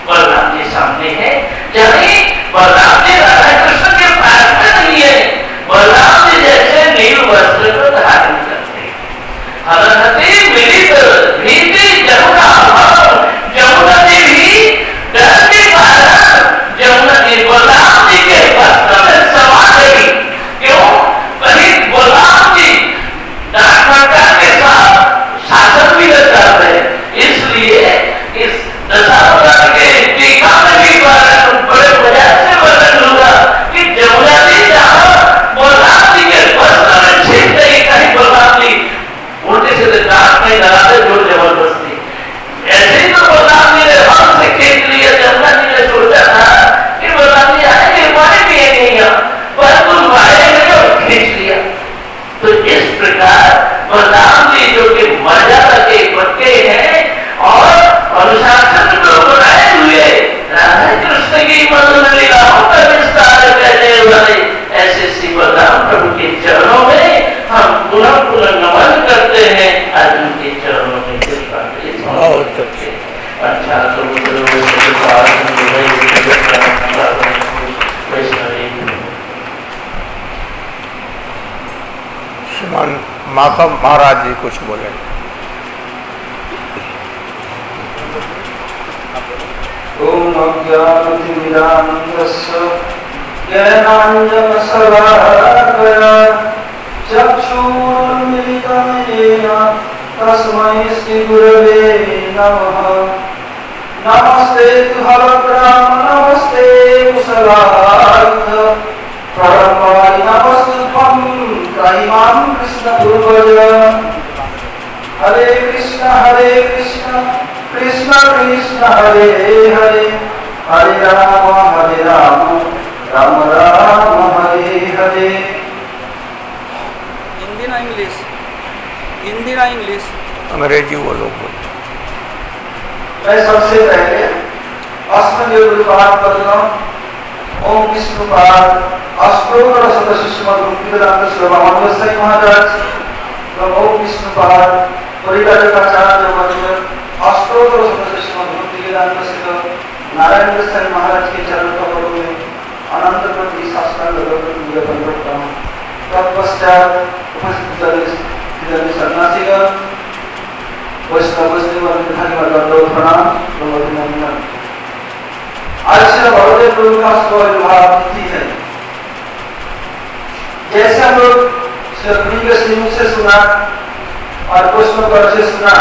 बलराम जी सामने है, यानी बलराम जी राधा कृष्ण के पास में नहीं है। बलराम जी जैसे नील वस्त्र को धारण करते हैं। हलहती मिलित भीति जमुना, जमुना जी भी डर के कारण जमुना जी बलराम जी के वस्त्र में समा गई। क्यों? कहीं बलराम जी डाकघंटा के साथ शासन भी कर रहे, इसलिए इस दशावतार के टीका में भी बड़े मजाक से वर्णन होगा कि जमुना जी जहां बलराम जी के वस्त्र में छिप गई, कहीं बलराम जी उल्टे से डाक में डराते जोर जबरदस्ती। ऐसे ही तो बलराम जी ने हम से खींच लिया। जमुना जी ने सोचा था कि बलराम जी आएंगे, पानी पिएंगे यहाँ, परंतु आएंगे और खींच लिया। तो इस प्रकार बलराम जी जो कि मर्यादा के पक्के हैं और अनुशासन को बनाए हुए राधा कृष्ण की मधुर लीलाओं का विस्तार करने वाले ऐसे श्री बलराम प्रभु के चरणों में हम पुनः पुनः नमन करते हैं। अर्जुन के चरणों में बहुत अच्छे अच्छा श्रीमान माधव महाराज जी कुछ बोले। ओम अज्ञानतिमिरान्धस्य ज्ञानाञ्जनशलाकया चक्षुरुन्मिलितं येन तस्मै श्रीगुरवे नमः। नमस्ते तुभवग्राम नमस्ते कुशलार्थ प्रणमामि नमस्तुभ्यं त्रयीमां कृष्णपूर्वज। हरे कृष्ण हरे कृष्ण कृष्ण कृष्ण हरे हरे हरे राम हरे राम राम राम हरे हरे। हिंदी ना इंग्लिश? हिंदी ना इंग्लिश? अंग्रेजी वो लोग बोलते। मैं सबसे पहले अष्टदेव पद्म ओम विष्णुपाद अष्टोत्तर सदस्य श्रीमद भक्तिवेदांत स्वामी गोसाई महाराज ओम विष्णुपाद परिवाराचार्य वर्ग अष्टोत्तर सदस्य श्रीमद भक्तिवेदांत नारायण गोसाई महाराज के चरण कमलों में अनंत प्रति साष्टांग निवेदन करता हूँ। तत्पश्चात उपस्थित सन्यासीगण वैष्णव वैष्णव प्रणाम। आज श्री बड़ोदय प्रभु का स्वविवाह तिथि है। जैसे हम लोग श्री के श्रीमुख से सुना और वैष्णव पर से सुना,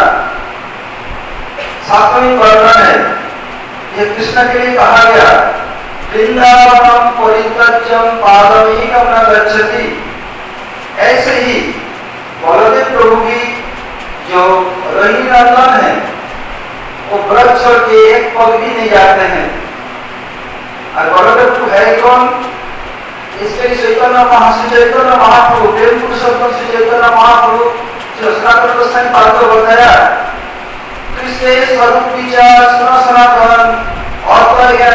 सातवीं वर्णन है, ये कृष्ण के लिए कहा गया वृंदावनम परित्यज्यम पादमेकम न गच्छति। ऐसे ही बलदेव प्रभु की जो रही नंदन है वो व्रत छोड़ के एक पग भी नहीं जाते हैं। और बलदेव प्रभु है कौन? इसके चैतन्य महाश्री चैतन्य महाप्रभु प्रेम पुरुषोत्तम श्री चैतन्य महाप्रभु जो सनातन गोस्वामी पाद को बताया कृष्ण स्वरूप विचार सुना सनातन और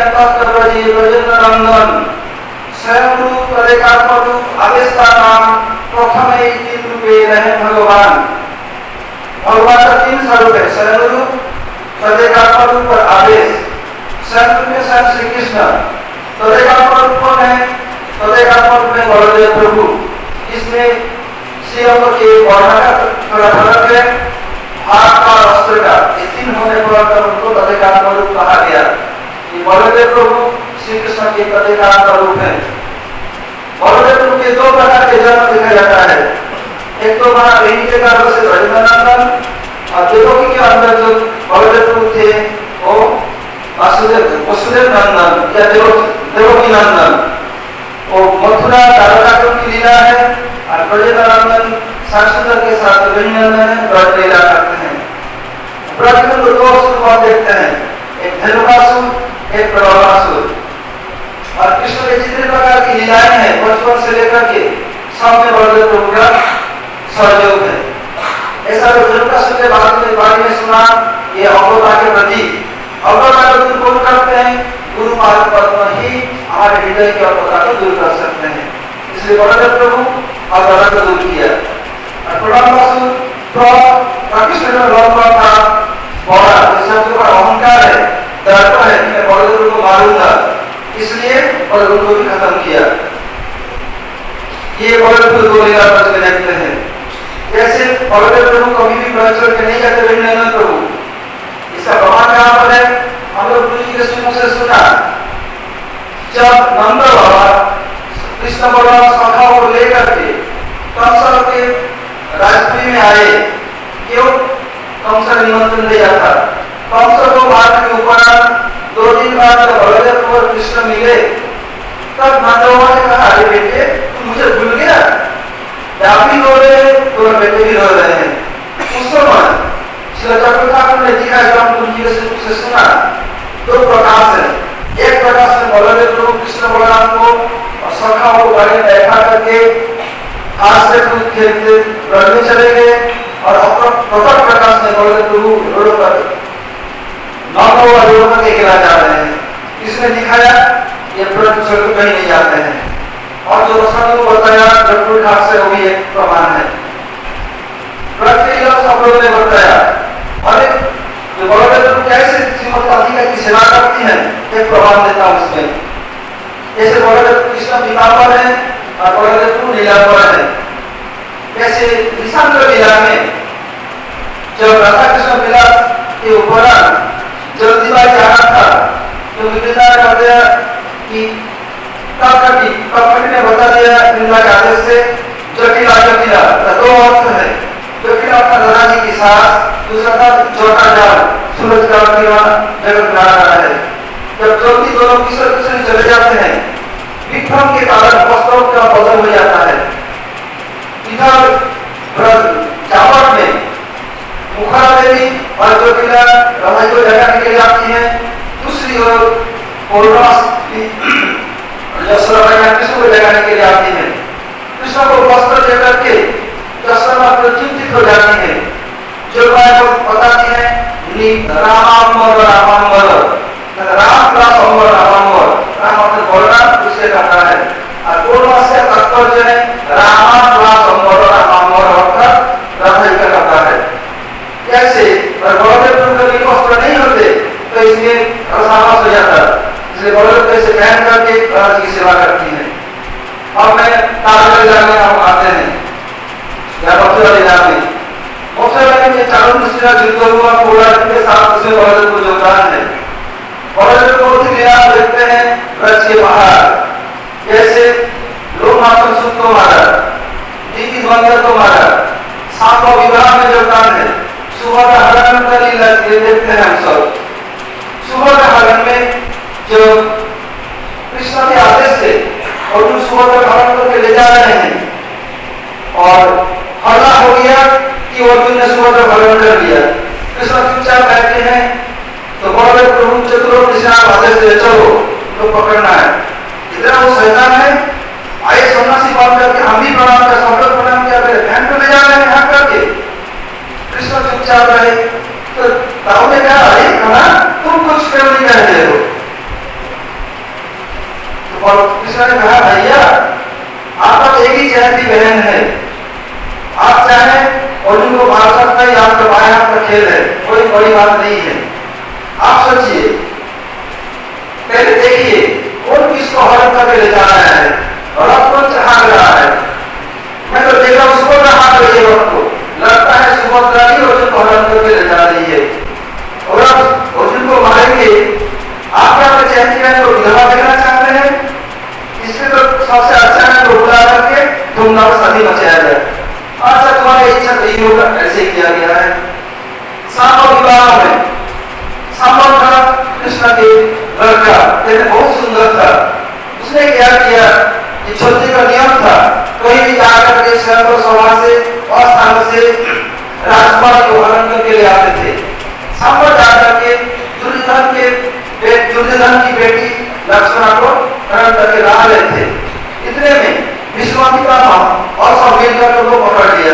नंदन स्वयं रूप तदेकात्म रूप आदेशता नाम प्रथम तीन रूपे रहे भगवान। भगवान का तीन स्वरूप है, स्वयं रूप तदेकात्म रूप और आदेश। स्वयं रूप में स्वयं श्री कृष्ण, तदेकात्म रूप कौन है? तदेकात्म रूप में बलदेव प्रभु। इसमें श्रीअंग के वर्ण का थोड़ा फर्क है, हाथ का अस्त्र का, ये तीन होने पर उनको तदेकात्म रूप कहा गया। ये बलदेव प्रभु श्री कृष्ण के तदेकात्म रूप है। बलदेव प्रभु के दो प्रकार के जन्म देखा जाता है। एक तो वहां रेणी के कारण से ब्रजनंदन और देवकी के अंदर जो बलदेव प्रभु थे वो वासुदेव वसुदेव नंदन या देवकी नंदन। वो मथुरा तारकासुर की लीला है और ब्रजनंदन सांसुदर के साथ ब्रजनंदन है, ब्रज लीला करते हैं। ब्रज में तो दो असुर देखते हैं, एक धेनुकासुर एक प्रलवासुर। और कृष्ण के जितने प्रकार की लीलाएं हैं बचपन से लेकर के सब में बलदेव प्रभु का सहयोग है। ऐसा तो धेनुकासुर के बारे में बारे में सुना, ये अवता के प्रति अवता को दूर कौन करते हैं? गुरु पाद पद्म ही हमारे हृदय की अवता को दूर कर सकते हैं। इसलिए बलदेव प्रभु अवता को दूर किया। और प्रलवासुर कृष्ण का लंबा था, बड़ा, जिसके ऊपर अहंकार है, दर्प है, बलदेव को भी खत्म किया। ये बलदेव दो लीला रच में देखते हैं। जैसे बलदेव प्रभु कभी भी ब्रज छोड़ के नहीं जाते वृंदावन प्रभु, इसका प्रमाण कहाँ पर है? हम लोग गुरु जी के मुंह से सुना, जब नंद बाबा कृष्ण बलराम सखाओं को लेकर के कंस के राजपुरी में आए, क्यों? कंस निमंत्रण दिया था। कंस को मारने के ऊपर दो दिन बाद जब बलदेव और कृष्ण मिले, तब नंद बाबा ने कहा, अरे बेटे तुम मुझे भूल गया, आप भी रो रहे, तुम्हारे बेटे भी रो रहे हैं। उस समय श्री चक्रवर्ती ठाकुर ने दिखा, जो हम गुरु जी से सुना, दो प्रकाश है। एक प्रकाश में बलदेव प्रभु कृष्ण बलराम को और सखाओं को गाड़ी में बैठा करके हाथ से कूद खेलते ब्रज में चले गए, और अपना प्रकट प्रकाश में बलदेव प्रभु रो कर नौ रो करके गिरा जा रहे हैं। इसने दिखाया ये ब्रज छोड़ कहीं नहीं जाते हैं। और जो रसना को बताया जटपुर घाट से, वो भी एक प्रमाण है। ब्रज के इलाज सब लोगों ने बताया। और जो बलदेव प्रभु कैसे श्रीमद राधिका की सेवा करती है, एक प्रमाण देता हूं उसमें। जैसे बलदेव कृष्ण पीताम्बर है और बलदेव प्रभु नीलांबर है। जैसे विशांत लीला में जब राधा कृष्ण लीला के ऊपर जल्दीबाजी आना था, तो विभिन्ना ने बताया कि कपटी कपटी ने बता दिया विभिन्ना के आदेश से, जटिला जटिला दो अर्थ है। जटिला का राधा जी की सास, दूसरा था छोटा जाल सूरज का किरण जगत गा रहा है। जब जल्दी दोनों किशोर किशोरी चले जाते हैं, विक्रम के कारण वस्त्रों का बदल हो जाता है। इधर चावट में मुखरा देवी और जटिला राधा जी को जगाने के लिए आती है। दूसरी ओर यशोदा कृष्ण को जगाने के लिए आती है। कृष्ण को वस्त्र देकर के यशोदा चिंतित हो जाती है। जो को बताती है रामांबर रामांबर, राम प्लस अंबर रामांबर, राम मतलब बलराम, उससे कहता है। और पूर्ण से तात्पर्य है रामा प्लस अंबर रामांबर अर्थात राधा जी का कहता है। कैसे? और बलदेव प्रभु के वस्त्र नहीं होते तो इसलिए असामास हो जाता, इसलिए बलदेव कैसे पहन करके राधा जी की सेवा करती है। अब मैं तारा लीला में हम आते हैं, या मथुरा लीला में। मथुरा में चारों दृष्टिया युद्ध हुआ पूरा के साथ, उसमें बलदेव को योगदान है। बलदेव को बहुत लीला देखते हैं ब्रज के बाहर। जैसे लोग मात्र सुख को मारा, दीदी द्वंद्व को मारा, सांप और विवाह में योगदान है। सुबह का हरण का लीला देखते हैं हम सब। सुबह का हरण में जो कृष्ण के आदेश से और उन सुबह का हरण करके ले जा रहे हैं, और हल्ला हो गया कि अर्जुन ने सुबह का हरण कर लिया। कृष्ण चुपचाप बैठे हैं, तो बलदेव प्रभु चतुरों कृष्ण आदेश दे, चलो तो पकड़ना है। इतना वो शैतान है, आए सन्यासी बात करके हम भी प्रणाम कर, सब लोग प्रणाम किया, बहन को ले जा रहे हैं यहाँ करके। कृष्ण चुपचाप रहे, तो ताऊ ने कहा, अरे कहा तुम कुछ क्यों नहीं कह रहे हो? तो कृष्ण ने कहा, भैया आपका एक ही जयंती बहन है, आप चाहे अर्जुन को मार सकते हैं, आपका बाएं हाथ का खेल है, कोई बड़ी बात नहीं है। आप सोचिए, पहले देखिए कौन किसको हरण करके ले जा रहा है और अब कौन चढ़ा रहा है। मैं तो देखा उसको रहा रही है, को लगता है सुभद्रा ही अर्जुन को हरण करके ले जा रही है। और अब अर्जुन को मारेंगे, आप क्या जयंती बहन को विधवा देखना चाहते हैं? इसमें तो सबसे अच्छा है तो बुला करके धूमधाम शादी मचाया जाए। अच्छा तुम्हारी इच्छा नहीं होगा, ऐसे किया गया है। सांप विवाह में सांबर था कृष्ण के लड़का, लेकिन बहुत सुंदर था। उसने क्या किया, ये छोटे का नियम था, कहीं भी जाकर के शहर सभा से और स्थान से राजकुमार को हरण करके ले आते थे। सांबर जाकर के दुर्योधन के दुर्योधन की बेटी लक्ष्मणा को हरण करके ला रहे थे। इतने में विश्वामित्र और सब मिलकर उनको पकड़ लिया,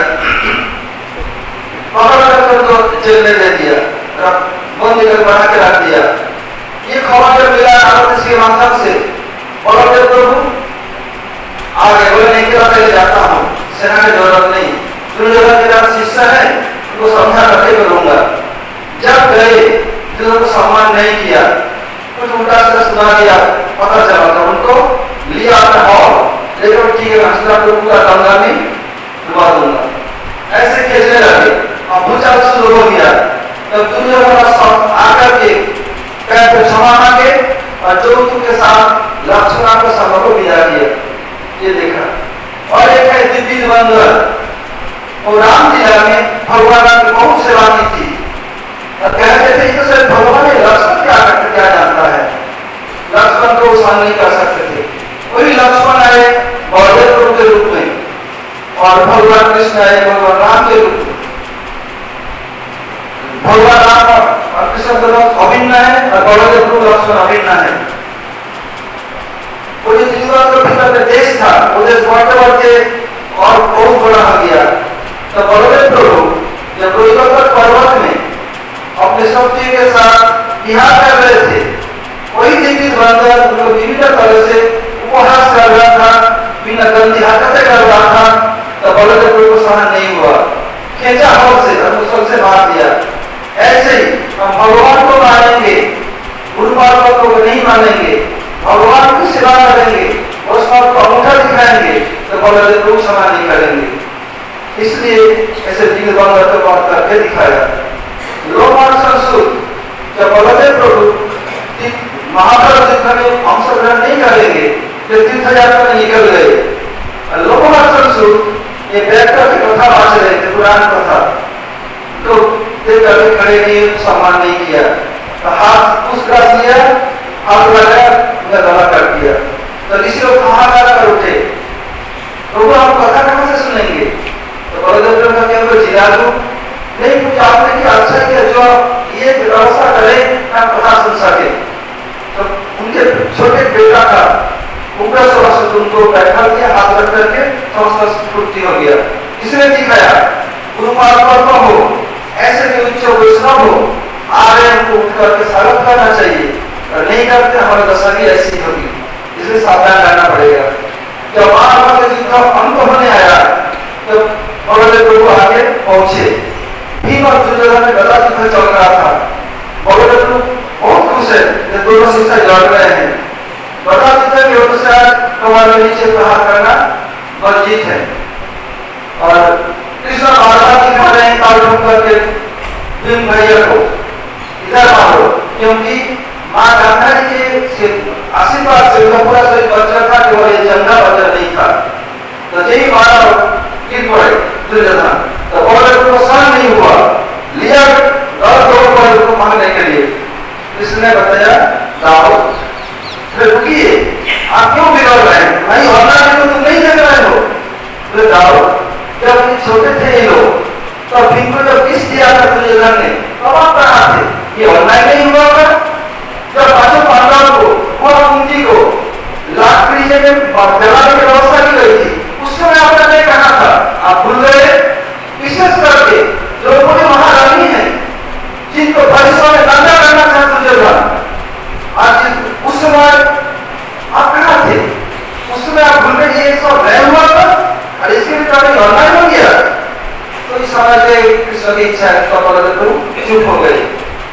पकड़ कर उनको जेल में दे दिया, बंद कर बना के रख दिया। ये खबर जब मिला नारद के माध्यम से, बलदेव प्रभु आगे बोले, नहीं कि मैं जाता हूँ, सेना की जरूरत नहीं, दुर्योधन मेरा शिष्य है, उनको समझा करके करूंगा। जब गए दुर्योधन को सम्मान नहीं किया, कुछ उल्टा सीधा सुना दिया, पता चला था उनको लिया अपना हॉल, लेकिन ठीक है हंसना तो पूरा गंगा में डुबा दूंगा, ऐसे खेलने लगे। अब भूचाल शुरू हो गया, तब दुनिया वाला सब आकर के पैर पे क्षमा मांगे और जो के साथ लक्ष्मण को सभा को विदा किया। ये देखा। और एक है दिव्य बंधुआ, और रामलीला में भगवान की बहुत सेवा की थी और कहते थे तो सिर्फ भगवान ने लक्ष्मण क्या करते क्या जानता है, लक्ष्मण को सहन नहीं कर सकते थे। वही लक्ष्मण आए बलदेव प्रभु के रूप में और भगवान कृष्ण आए भगवान राम के रूप में। भगवान राम और कृष्ण दोनों अभिन्न है और बलदेव प्रभु लक्ष्मण अभिन्न है। वो जो जीवन के भीतर में देश था, वो देश बढ़ते बढ़ते और बहुत बड़ा हो गया। तो बलदेव प्रभु जब रोहित पर्वत में अपने शक्ति के साथ विहार कर रहे थे, वही देवी बंदर उनको विभिन्न तरह से उपहास कर रहा था, बिना गंदी हरकतें कर रहा था। तो बलदेव प्रभु को सहन नहीं हुआ, खींचा हाथ से और मुसल से मार दिया। ऐसे ही हम भगवान को मानेंगे, गुरु बाबा को नहीं मानेंगे, भगवान की सेवा करेंगे, उसका अंगूठा दिखाएंगे, तो बलदेव प्रभु क्षमा नहीं करेंगे। इसलिए ऐसे दिव्य बंदर को बात करके दिखाया। रोमांचन सुख जब बलदेव प्रभु महाभारत युद्ध में अंशग्रहण नहीं करेंगे, तो तीर्थ यात्रा में निकल गए। रोमांचन सुख ये बैठकर की कथा वाच रहे थे, पुराण कथा, तो देख कभी खड़े नहीं, सम्मान नहीं किया, तो हाथ उस ग्रास लिया, हाथ लगाया, उन्हें गला कर दिया। तो ऋषि लोग कहाँ कर उठे, प्रभु हम कथा कहाँ से सुनेंगे? तो बलदेव प्रभु का क्या जिला दो नहीं, कुछ आपने क्या अच्छा किया जो ये व्यवस्था करे हम कथा सुन सके। तो उनके छोटे बेटा का उग्र स्वभाव से उनको बैठा दिया, हाथ रख करके समस्त पूर्ति हो गया। इसने दिखाया गुरु महात्मा हो, ऐसे भी उच्च वैष्णव हो, आ रहे उनको उठ करके स्वागत करना चाहिए, और नहीं करते हमारी दशा भी ऐसी होगी। इसलिए सावधान रहना पड़ेगा। जब महाभारत युद्ध का अंत होने आया, तो बलदेव प्रभु आगे पहुंचे। भीम और दुर्योधन में गदा युद्ध चल रहा था। बलदेव प्रभु बहुत खुश है कि दोनों शिष्य लड़ रहे हैं। गदा युद्ध के अनुसार कमर में नीचे प्रहार करना वर्जित है। और कृष्ण बारबार दिखा रहे हैं ताल ठोक करके भीम भैया को इधर मारो, क्योंकि माँ गांधारी के आशीर्वाद से उनका पूरा शरीर बचा था, केवल ये जंगा बचा नहीं था। तो यही मारा गिर पड़े दुर्योधन, तो बलदेव को सहन नहीं हुआ, लिया दौड़ दौड़ बलदेव को मारने के लिए। इसने बताया दाओ, फिर रुकिए, आप क्यों बिगड़ रहे हैं? नहीं होना है तो तुम नहीं देख रहे हो। फिर दाओ, जब छोटे थे ये लोग, तब भीम को जब किस दिया था दुर्योधन ने, तब आप कहाँ थे? ये अन्याय नहीं हुआ था? जब पांचों पांडवों को और कुंती को लाकड़ी में जलाने की व्यवस्था की गई थी, उस समय आपने नहीं कहा था, आप भूल गए? विशेष करके द्रौपदी महारानी है, जिनको परिसर में दंगा करना था दुर्योधन, आज उस समय आप कहाँ थे? उस समय आप भूल गए ये सब नहीं हुआ था और इसके लिए कभी अन्याय हो गया। तो इस समय से कृष्ण की इच्छा है तो बलदेव प्रभु चुप हो गए।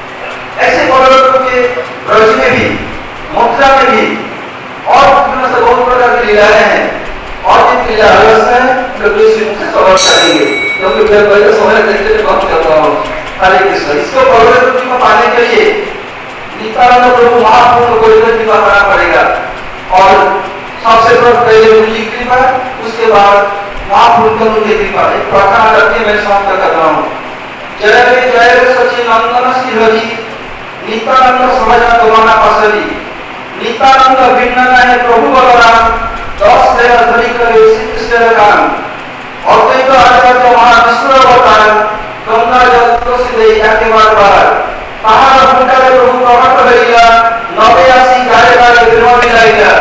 ऐसे बलदेव प्रभु के ब्रज में भी, मथुरा में भी और से बहुत प्रकार की लीलाएं हैं, और जिनकी लीला अलग है तो दूसरी मुख से सवाल करेंगे, क्योंकि मैं पहले समय देखते हुए बात करता हूँ। हरे कृष्ण। इसको बलदेव प्रभु को पाने के लिए नित्यानंद प्रभु महाप्रभु को कृपा करना पड़ेगा, और सबसे पहले उनकी कृपा, उसके बाद महाप्रभु की कृपा। एक प्रार्थना करके मैं समाप्त कर रहा हूँ। जय रे जय रे सच्चिदानंद श्रीहरि, नित्यानंद समझना तुम्हारा पासरी, नित्यानंद भिन्न है प्रभु बलराम, दस से ध्वनि करे श्री कृष्ण काम, अद्वैत आचार्य महाविष्णु अवतार, गंगा जल तुलसी दे जाके बार बार, पहाड़ मुंडा प्रभु प्रकट करेगा, नवे आसी गारे गारे विरह मिलाएगा,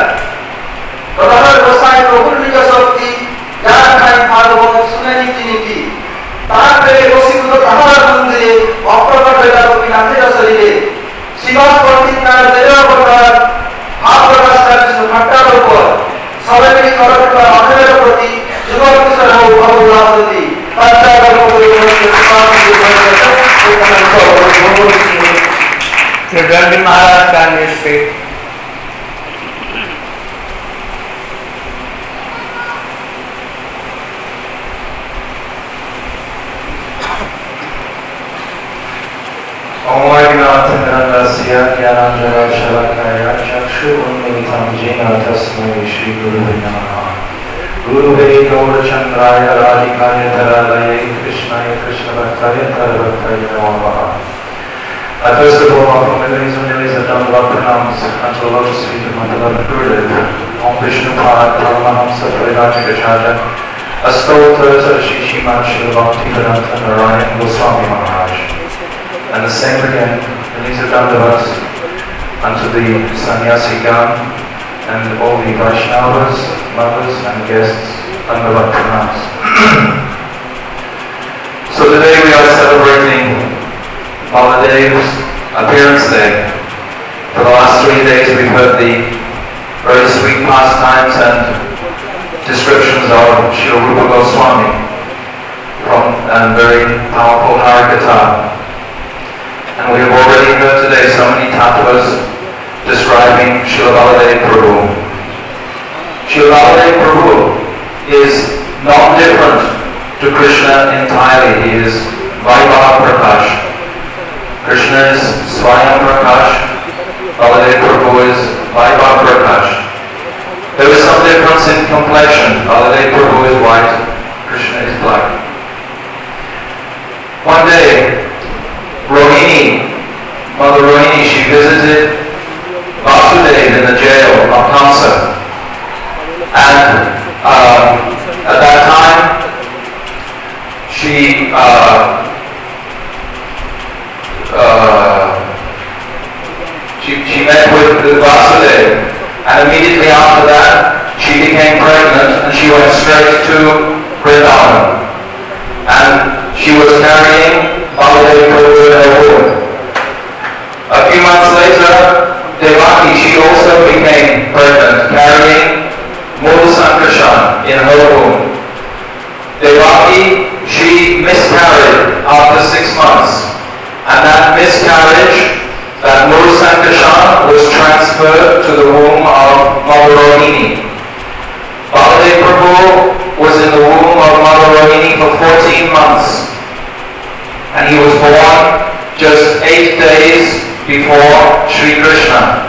प्रधान गोसाई प्रभु निज शक्ति, जान खाई भागवत सुने नीति नीति, तार पे रोसी को पहाड़ मंदिरे, अप्रकट वेला को विनाथे रसरीरे, शिवास पंडित नार देव अवतार, आप प्रकाश का विष्णु भट्टा रूप, सवेरी करत का अखेर प्रति, जुगल किशोर हो भगवती, पंचागर को महाराज का निर्देश Muksha Unmilitam Jena Tasmai Shri Guru Namaha. Guru Gaura Chandraya Radhikaya Taralaya Krishnaya Krishna Bhaktaya Tarabhaktaya Namaha. I first of all offer my ladies and ladies and Dandava pranams unto the lotus feet of my beloved Gurudev, Om Vishnu Pad, Paramahamsa Paridajikacharya, Astotra Sarshi Shriman Srila Bhaktivedanta Narayan Goswami Maharaj. And the same again, the knees of Dandavas unto the Sannyasi Gan and all the Vaishnavas, mothers and guests, Dandava pranams. So today we are celebrating Baladev's appearance day. For the last three days we've heard the very sweet pastimes and descriptions of Srila Rupa Goswami from a very powerful Harikatha. And we have already heard today so many tattvas describing Srila Baladev Prabhu. Srila Baladev Prabhu is not different to Krishna entirely. He is Vaibhav Prakash. Krishna is Swayam Prakash, Baladev Prabhu is Vaibhav Prakash. There is some difference in complexion. Baladev Prabhu is white, Krishna is black. One day, Rohini, Mother Rohini, she visited Vasudev in the jail of Kamsa. And um, at that time, she uh, Uh, she, she met with the Vasudev, and immediately after that she became pregnant and she went straight to Vrindavan, and she was carrying Baladev Prabhu in her womb. A few months later, Devaki, she also became pregnant, carrying Mula Sankarshan in her womb. Devaki, she miscarried after six months. And that miscarriage, that Mula Sankarshan, was transferred to the womb of Mother Rohini. Baladev Prabhu was in the womb of Mother Rohini for fourteen months. And he was born just eight days before Sri Krishna.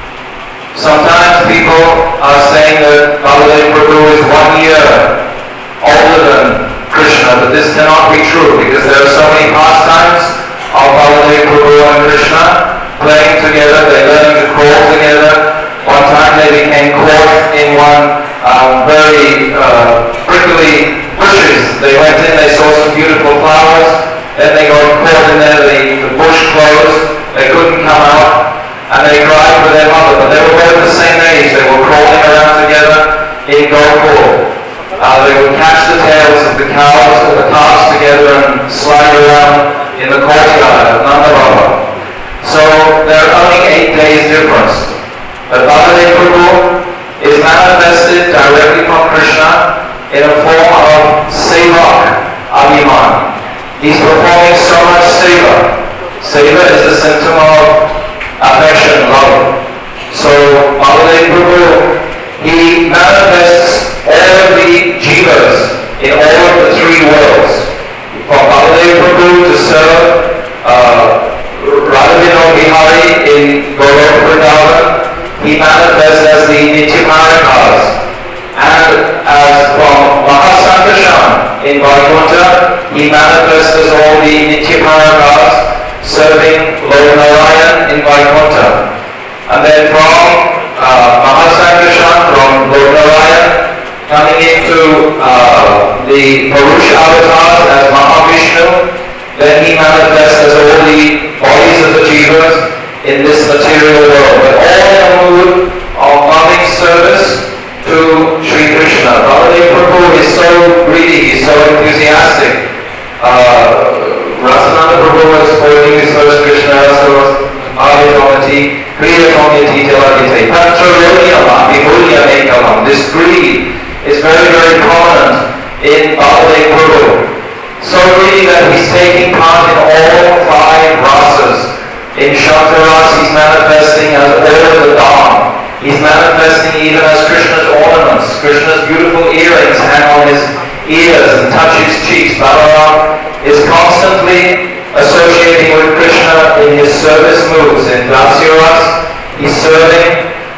Sometimes people are saying that Baladev Prabhu is one year older than Krishna, but this cannot be true because there are so many pastimes of Baladev Prabhu and Krishna playing together. They learned to crawl together. One time they became caught in one um, very uh, prickly bushes. They went in, they saw some beautiful flowers, then they got caught in there, the, the bush closed, they couldn't come out, and they cried for their mother. But they were both the same age. They were crawling around together in Gokul. Uh, they would catch the tails of the cows or the calves together and slide around in the courtyard of Nanda Baba. So there are only eight days difference. But Baladev Prabhu is manifested directly from Krishna in a form of Sevak Abhiman. He's performing so much seva. Seva is the symptom of affection, love. So Baladev Prabhu, he manifests all of the jivas in all of the three worlds. From Baladev Prabhu to serve uh, Radhavino Bihari in Golok Vrindavan, he manifests as the Nityaparikas. And as from Mahasankarshan in Vaikuntha, he manifests as all the Nityaparikas serving Lord Narayan in Vaikuntha. And then from uh, Mahasankarshan, from Lord Narayan, coming into uh, the Purusha avatars as Mahavishnu, then he manifests as all the bodies of the jivas in this material world, but all in a mood of loving service to Sri Krishna. Baladev Prabhu is so greedy, he's so enthusiastic. Uh, Rasananda Prabhu was quoting his first Krishna, so was Aditomati, Kriya Tomyati Tilagite, Pancharodhyama, Vibhulya Ekalam. This greed is very, very prominent in Baladev Prabhu. So greedy that he's taking part in all five rasas. In Shantaras, he's manifesting as all of the Dham. He's manifesting even as Krishna's ornaments. Krishna's beautiful earrings hang on his ears and touch his cheeks. Balaram is constantly associating with Krishna in his service moves. In Dasyaras, he's serving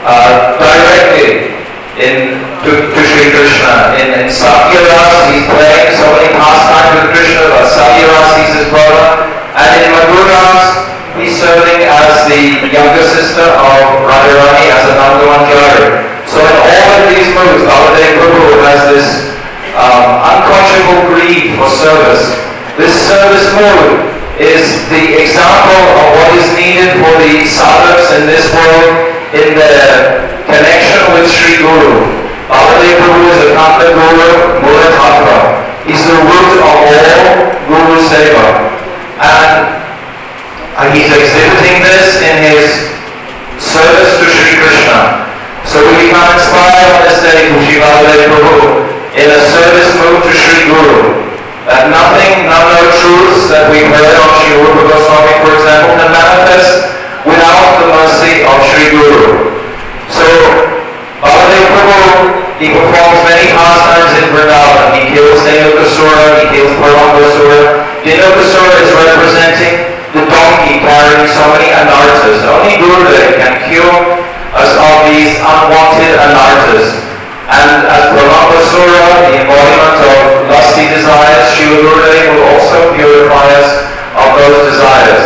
uh, directly in, to, to Sri Krishna. In, in Satyaras, he's playing so many pastimes with Krishna, but Satyaras, he's his brother. And in Madhuras, he's serving as the younger sister of Radharani as a Nandamanjari. So in all of these moves, Baladev Prabhu has this um, unquenchable greed for service. This service mode is the example of what is needed for the sadhaks in this world in their connection with Sri Guru. Baladev Prabhu is a Kanta Guru, Mula Tattva. He's the root of all Guru Seva. And uh, he's exhibiting this in his service to Sri Krishna. So we become inspired on this day to Sri Baladev Prabhu in a service move to Sri Guru. That nothing, none of the truths that we've heard on Sri Rupa Goswami, for example, can manifest without the mercy of Sri Guru. So Baladev Prabhu, he performs many pastimes in Vrindavan. He kills Dhenukasura, he kills Parambasura. Dhenukasura is representing the donkey carrying so many anarthas. Only Gurudev can cure us of these unwanted anarthas. And as Parambasura, the embodiment of lusty desires, Srila Gurudev will also purify us of those desires.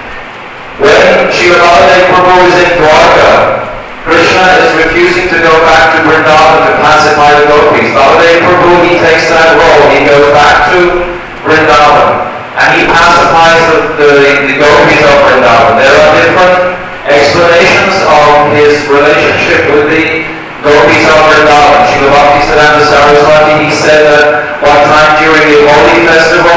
When Srila Baladev Prabhu is in Dwarka, Krishna is refusing to go back to Vrindavan to pacify the gopis. Baladev Prabhu, he takes that role. He goes back to Vrindavan and he pacifies the, the, the gopis of Vrindavan. There are different explanations of his relationship with the gopis of Vrindavan. Srila Bhaktisiddhanta Saraswati, he said that one time during the Holi festival,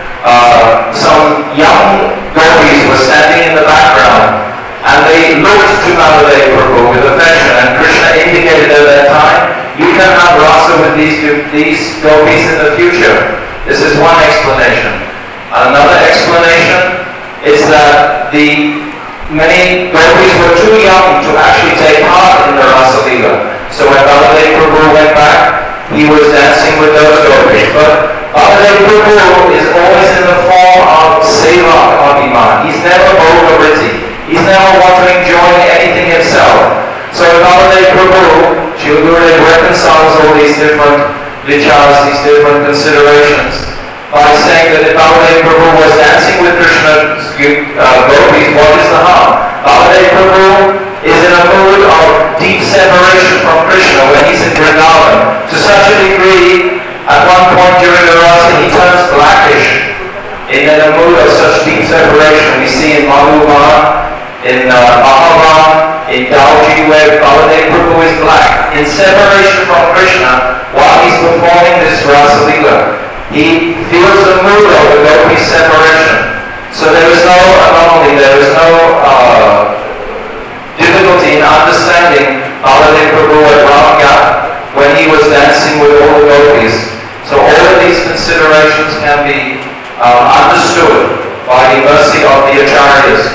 uh, some young gopis were standing in the background and they looked to Baladev Prabhu with affection, and Krishna indicated at that time, you can have rasa with these, these gopis in the future. This is one explanation. Another explanation is that the many gopis were too young to actually take part in the Rasa Leela. So when Baladev Prabhu went back, he was dancing with those gopis. But Baladev Prabhu is always in the form of Seva Abhiman. He's never Bhogavriti. He's never wanting to enjoy anything himself. So Baladev Prabhu, Srila Gurudev reconciles all these different vichars, these different considerations, by saying that if Baladev Prabhu was dancing with Krishna's uh, gopis, what is the harm? Baladev Prabhu is in a mood of deep separation from Krishna when he's in Vrindavan. To such a degree, at one point during the rasa, he turns blackish. In a mood of such deep separation, we see in Madhuban, in uh, Mahavan, in Dauji, where Baladev Prabhu is black, in separation from Krishna while he's performing this Rasa Leela. He feels the mood of the gopi separation. So there is no anomaly, there is no uh, difficulty in understanding Baladev Prabhu at Ramghat when he was dancing with all the gopis. So all of these considerations can be uh, understood by the mercy of the Acharyas.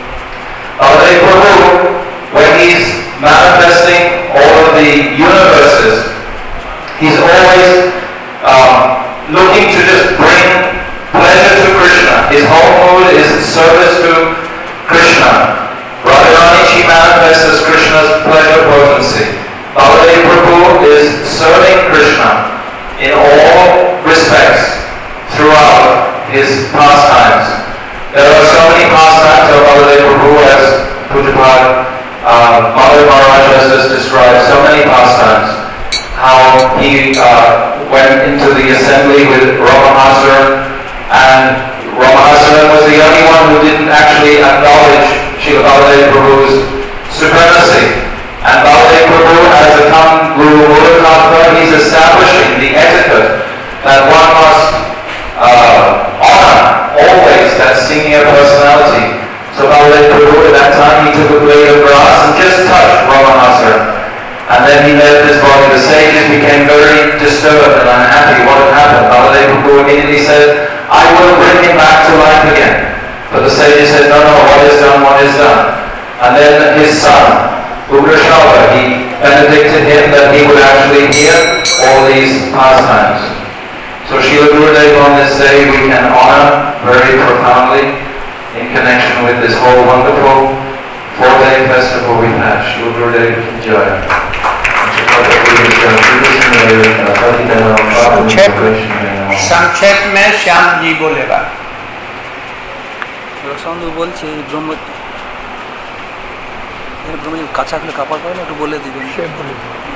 Baladev Prabhu, when he's manifesting all of the universes, he's always um, looking to just bring pleasure to Krishna. His whole mood is service to Krishna. Radharani, she manifests as Krishna's pleasure potency. Baladev Prabhu is serving Krishna in all respects throughout his pastimes. There are so many pastimes of Baladev Prabhu, as Pujapad um, Mother Maharaj has just described, so many pastimes. How he uh, went into the assembly with Ramahasura, and Ramahasura was the only one who didn't actually acknowledge Srila Baladev Prabhu's supremacy. And Baladev Prabhu, as a common Guru Mudakatva, he's establishing the etiquette that one must uh, honor always that senior personality. So Baladev Prabhu at that time, he took a blade of grass and just touched Ramahasura. And then he left his body. The sages became very disturbed and unhappy. What had happened? Baladev Prabhu immediately said, I will bring him back to life again. But the sages said, no, no, what is done, what is done. And then his son, Ugrashrava, he benedicted him that he would actually hear all these pastimes. So Srila Gurudev, on this day, we can honor very profoundly in connection with this whole wonderful four-day festival we had, Shri Gurudev Ki Jai. संक्षेप संक्षेप में श्याम जी बोलेगा। সাধু বলছে ব্রহ্ম ব্রহ্ম কাঁচা খেলে কাপড় পাবে না, একটু বলে দিবেন। সে বলে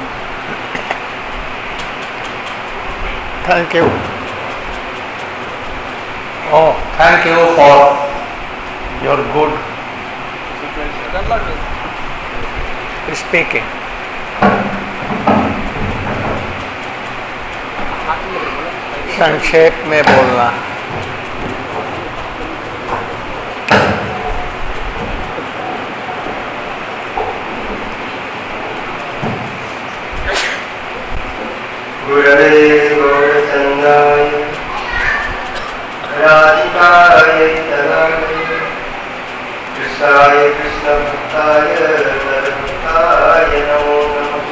thank you. Oh, thank you for your good speaking. संक्षेप में बोलना। गुरवे गौरचंद्राय राधिकाय तदालय कृष्णाय कृष्णभक्ताय तद्भक्ताय नमो नमः।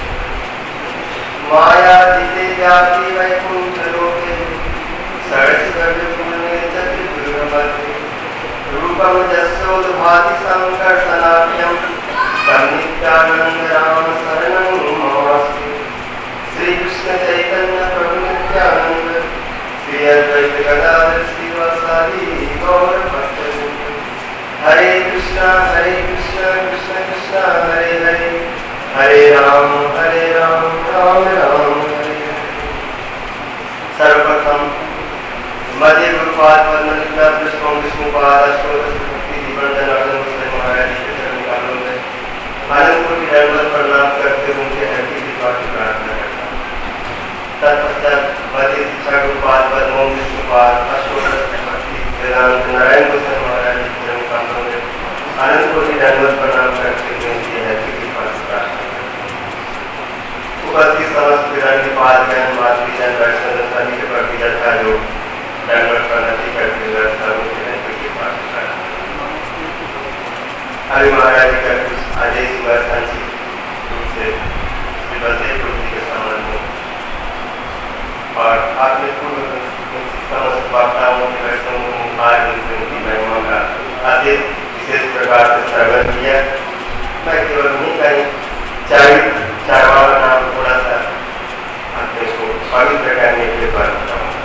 मायातीते व्याप्ति वैकुंठलोके षट्सर्गपुण्ये चतुर्भुजमध्ये रूपं यस्योद्भाति संकर्षणाख्यं तं नित्यानन्दराम शरणं ममास्ति। श्री कृष्ण चैतन्य प्रभु नित्यानंद श्री अद्वैत गदाधर श्रीवासादि गौर भक्तवृंद। हरे कृष्णा हरे कृष्णा कृष्ण कृष्णा हरे हरे हरे राम हरे राम राम राम हरे हरे। सर्वप्रथम मध्य गुरुपाद पद्मनिका पुष्पम विष्णुपाद अष्टोदश भक्ति निबंधन अर्जुन महाराज के चरण कमलों में अनंत कोटि दंडवत प्रणाम करते हुए उनके हृदय की प्रार्थना करता। तत्पश्चात मध्य शिक्षा गुरुपाद पद्मों विष्णुपाद अष्टोदश भक्ति वेदांत नारायण गोस्वामी महाराज के चरण कमलों में अनंत कोटि दंडवत प्रणाम करते हुए उनके हृदय की प्रार्थना करता। उपस्थित समस्त विधान के पाद में मातृ जन दर्शन सभी के प्रति यथा जो दंडवत प्रणति करते हुए सभी के हृदय की प्रार्थना करता। हरि महाराज का आदेश हुआ संचित रूप से बलदेव प्रभु के संबंध में और आपने पूर्व समस्त वार्ताओं के दर्शनों आज उनसे उनकी महिमा का आदेश विशेष प्रकार से श्रवण किया। मैं केवल नहीं कहीं चारित चारवा नाम थोड़ा सा अपने को पवित्र करने के लिए बताऊंगा।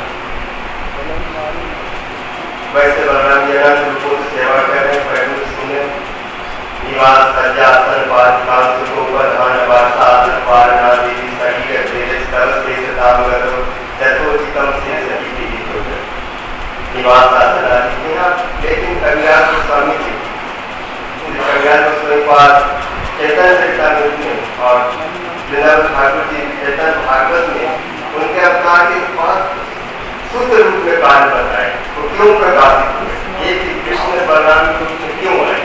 वैसे बलराम जी अनंत रूपों से सेवा कर रहे प्रभु सुने निवास सज्जा आसन पाद कांस को प्रधान वासा आसन पाद नादि शरीर तेज सर्व शेष ताम करो यथोचितम से सही की हो जाए निवास आसन आदि यहाँ। लेकिन कल्याण गोस्वामी जी कल्याण गोस्वामी पाद चैतन्य चरितामृत में और वृंदावन ठाकुर जी चैतन्य भागवत में उनके अवतार के पास शुद्ध रूप में कार्य बताए वो क्यों प्रकाशित हुए, एक कृष्ण बलराम के रूप में क्यों आए।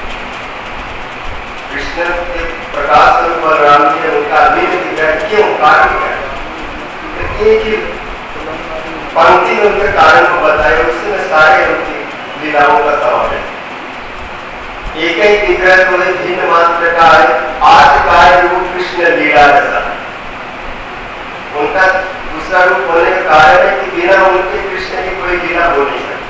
कृष्ण के प्रकाश स्वरूप बलराम जी ने उनका अभिन्न विग्रह क्यों कार्य किया, एक ही पंक्ति में उनके कारण को बताया। उसमें सारे उनकी लीलाओं का समावेश। एक ही विग्रह तो भिन्न मात्र का है आज कार्य रूप कृष्ण लीला रसा। उनका दूसरा रूप होने का कारण है कि बिना उनके कृष्ण की कोई लीला हो नहीं सकती,